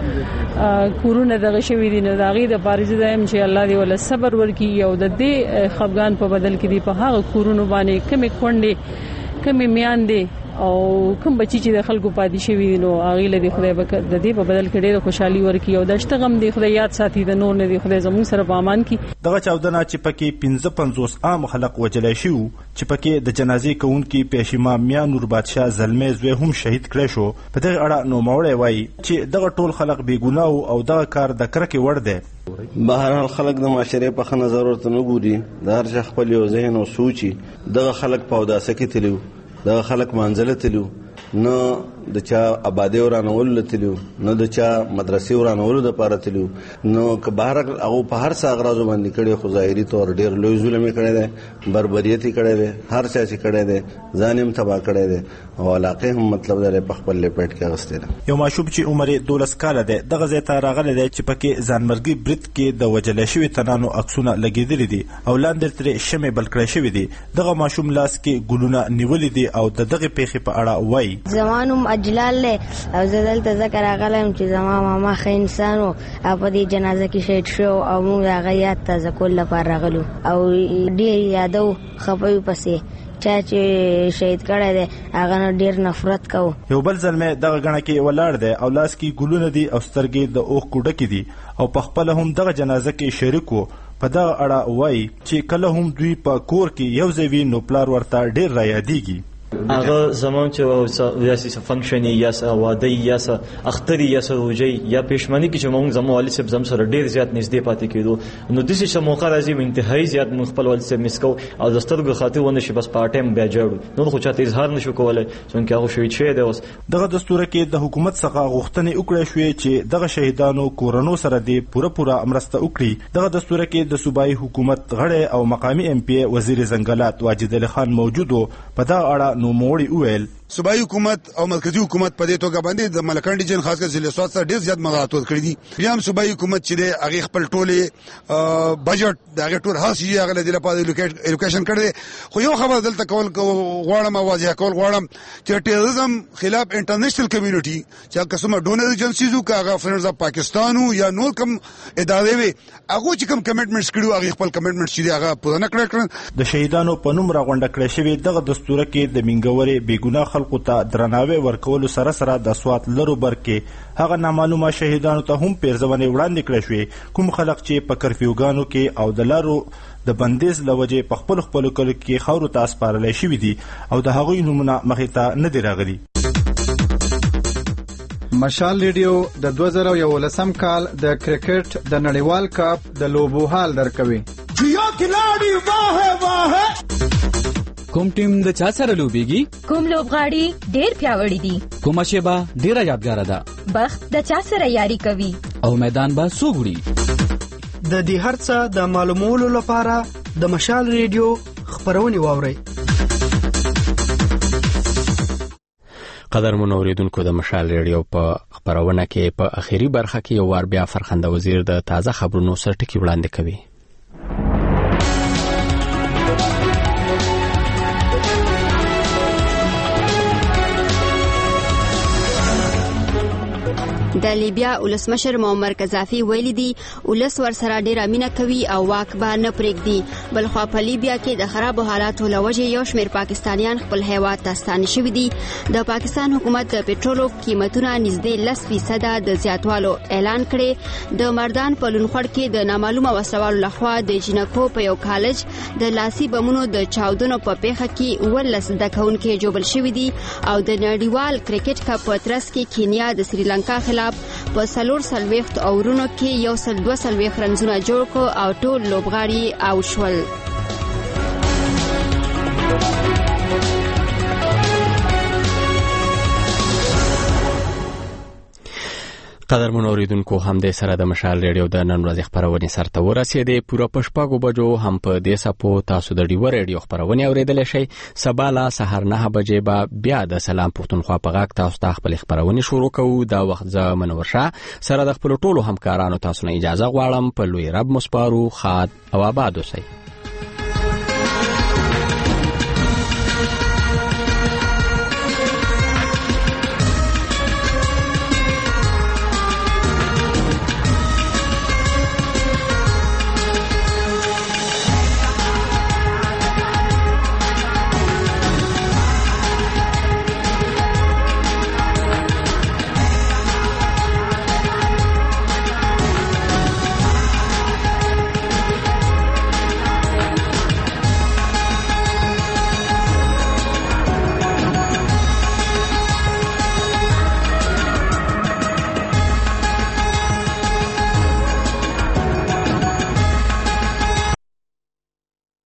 د کورونه دغه شوي دي نو د هغې دپاره زه دا یم چې الله دې وله صبر ورکړي او د دې خفګان په بدل کې دي په هغه کورونو باندې کمې کونډې کمې میاندې او کوم بچی چې د خلکو پاتې شوي دي نو هغې له دې خدای د دې په بدل کې ډېره خوشحالي ورکړي او دا شته غم دی خدای یاد ساتي د نور نه دی خدای زموږ سره په امان کړي. دغه چاودنه چې پکې پنځه پنځوس عام خلک وژلی شوي وو چې پکې د جنازې کوونکي پیشیما میا نور بادشاه زلمی زوی هم شهید کړی شو. په دغه اړه نوموړی وایي چې دغه ټول خلک بېګناه او دغه کار د کرکې وړ دی. بهرحال خلک د معاشرې په ښه نظر ورته نه ګوري. د هر چا خپل یو ذهن او سوچ دغه خلک په اوداسه کې تلي وو دغه خلک مانځله تلي وو نه د چا آبادی ورانولو تلي وو نه د چا مدرسې ورانولو دپاره تلي وو نو که بهر هغو په هر څه اغراضو باندې کړی خو ظاهري طور ډېر لوی ظلم یې کړی دی بربریت یې کړی دی هر چا چې کړی دی ځان یې هم تباه کړی دی او علاقې هم مطلب دی په خپل لپیټ کې اخیستی ده. یو ماشوم چې عمر یې دولس کاله دی دغه ځای ته راغلی دی چې پکې ځانمرګي برید کې د وژلی شوي تنانو عکسونه لګېدلي دي او لاندې ترې شمې بل کړی شوي دي. دغه ماشوم لاس کې ګلونه نیولي دي او د دغې پیښې په اړه وایي زما نوم اجلال دی او زه دلته ځکه راغلی یم چې زما ماما ښه انسان و او په دې جنازه کې شهید شو او موږ د هغه یاد تازه کولو لپاره راغلو او ډېر یادو خفه یو پسې چا چې شهید کړی دی هغه نه ډېر نفرت کوو. یو بل زلمی دغه ګڼه کې ولاړ دی او لاس کې ګلونه دي او سترګې د اوښکو ډکې دي او په خپله هم دغه جنازه کې شریک و. په دغه اړه وایي چې کله هم دوی په کور کې یو ځای وي نو پلار ورته ډېر رایادېږي. هغه زمان چې یا څه فنکشن یا څه واده یا څه اختري یا څه روژې یا پېشمني کې چې موږ زموږ والد صاحب زم سره ډېر زیات نږدې پاتې کېدو نو داسې څه موقع راځي انتهایي زیات موږ خپل والد صاحب مس کوو او د سترګو خاطر ونه شي بس په ټایم بیا جاړو نور خو چاته اظهار نشو کولی ځکه هغه شهید شوی دی. اوس دغه دستوره کې د حکومت څخه غوښتنې وکړای شوې چې دغه شهیدانو کورنو سره دې پوره پوره مرسته وکړي. دغه دستوره کې د صوبایي حکومت غړی او مقامي ام پی وزیر ځنګلات واجد علي خان موجود و. په دغه اړه نوموړي وویل صوبایي حکومت او مرکزی حکومت په دې توګه باندې د ملکان ډیجن خاص کر ضلع سواد سره ډېر زیات مغالطات کړي دي. بیا هم صوبایي حکومت چې دی هغې خپل ټولې بجټ د هغې ټول هر څه هغه له دې لپاره الوکیشن کړی دی. خو یو خبر دلته کول غواړم او واضح کول غواړم چې ټیرریزم خلاف انټرنیشنل کمیونټي چې هغه کومه ډونر ایجنسیز وو که هغه فرنډز اف پاکستان وو یا نور کوم ادارې وې هغو چې کوم کمیټمنټس کړي وو هغې خپل کمیټمنټس چې دی هغه پوره نه کړی. د شهیدانو په نوم راغونډه کړی شوې دغه دستوره کې د مینګورې بېګناه خلکو ته درناوی ورکولو سره سره د سوات لرو بر کې هغه نامعلومه شهیدانو ته هم پیرزونې وړاندې کړی شوې کوم خلک چې په کرفیوګانو کې او د لارو د بندیز له وجې په خپلو خپلو کلو کې خاورو ته سپارلی شوي دي او د هغوی نومونه مخې ته نه دي راغلي. مشال ریډیو د دوه زره یولسم کال د کرکټ د نړیوال کپ د لوبو حال درکوي. کوم ټیم د چا سره لوبيږي؟ کوم لوبغاړي ډېر پیاوړي دي؟ کومه شیبه ډېره یادګاره ده؟ بخت د چا سره یاري کوي؟ او میدان به څوک وړي؟ د دې هر څه د معلومولو لپاره د مشال ریډیو خبرونه واورئ. قدرمن اوریدونکو د مشال ریډیو په خبرونه کې په اخیری برخه کې یو وار بیا فرخنده وزیر د تازه خبرونو سرټکی وړاندې کوي. د لیبیا ولسمشر معمر قذافي ویلي دي ولس ورسره ډیره مینه کوي او واک به نه پرېږدي. بلخوا په لیبیا کې د خرابو حالاتو له وجې یو شمېر پاکستانیان خپل هیواد ته ستانه شوي دي. د پاکستان حکومت د پټرولو قیمتونه نږدې لس فیصده د زیاتوالو اعلان کړي. د مردان په لونخوړ کې د نامعلومه وسلوالو لخوا د جنکو په یو کالج د لاسي بمونو د چاودنو په پیښه کې ولس زده کوونکي جوبل شوي دي او د نړیوال کرکټ کپ په ترڅ کې کینیا د سریلانکا خلاف په څلور څلوېښت اورونو کې یو سل دوه څلوېښت رنزونه جوړ کړو او ټول لوبغاړي اوټ شول. قدرمن اوریدونکو، همدې سره د مشال ریډیو د نن ورځې خپرونې سرته ورسېدې. پوره په شپږو بجو هم په دې سپو تاسو د ډیوه ریډیو خپرونې اوریدلی شئ. سبا له سهار نهه بجې به بیا د سلام پښتونخوا په غږ تاسو ته خپلې خپرونې شروع کوو. دا وخت زه منور شاه سره د خپلو ټولو همکارانو تاسو نه اجازه غواړم. په لوی رب مو سپارو. ښاد او آباد اوسئ.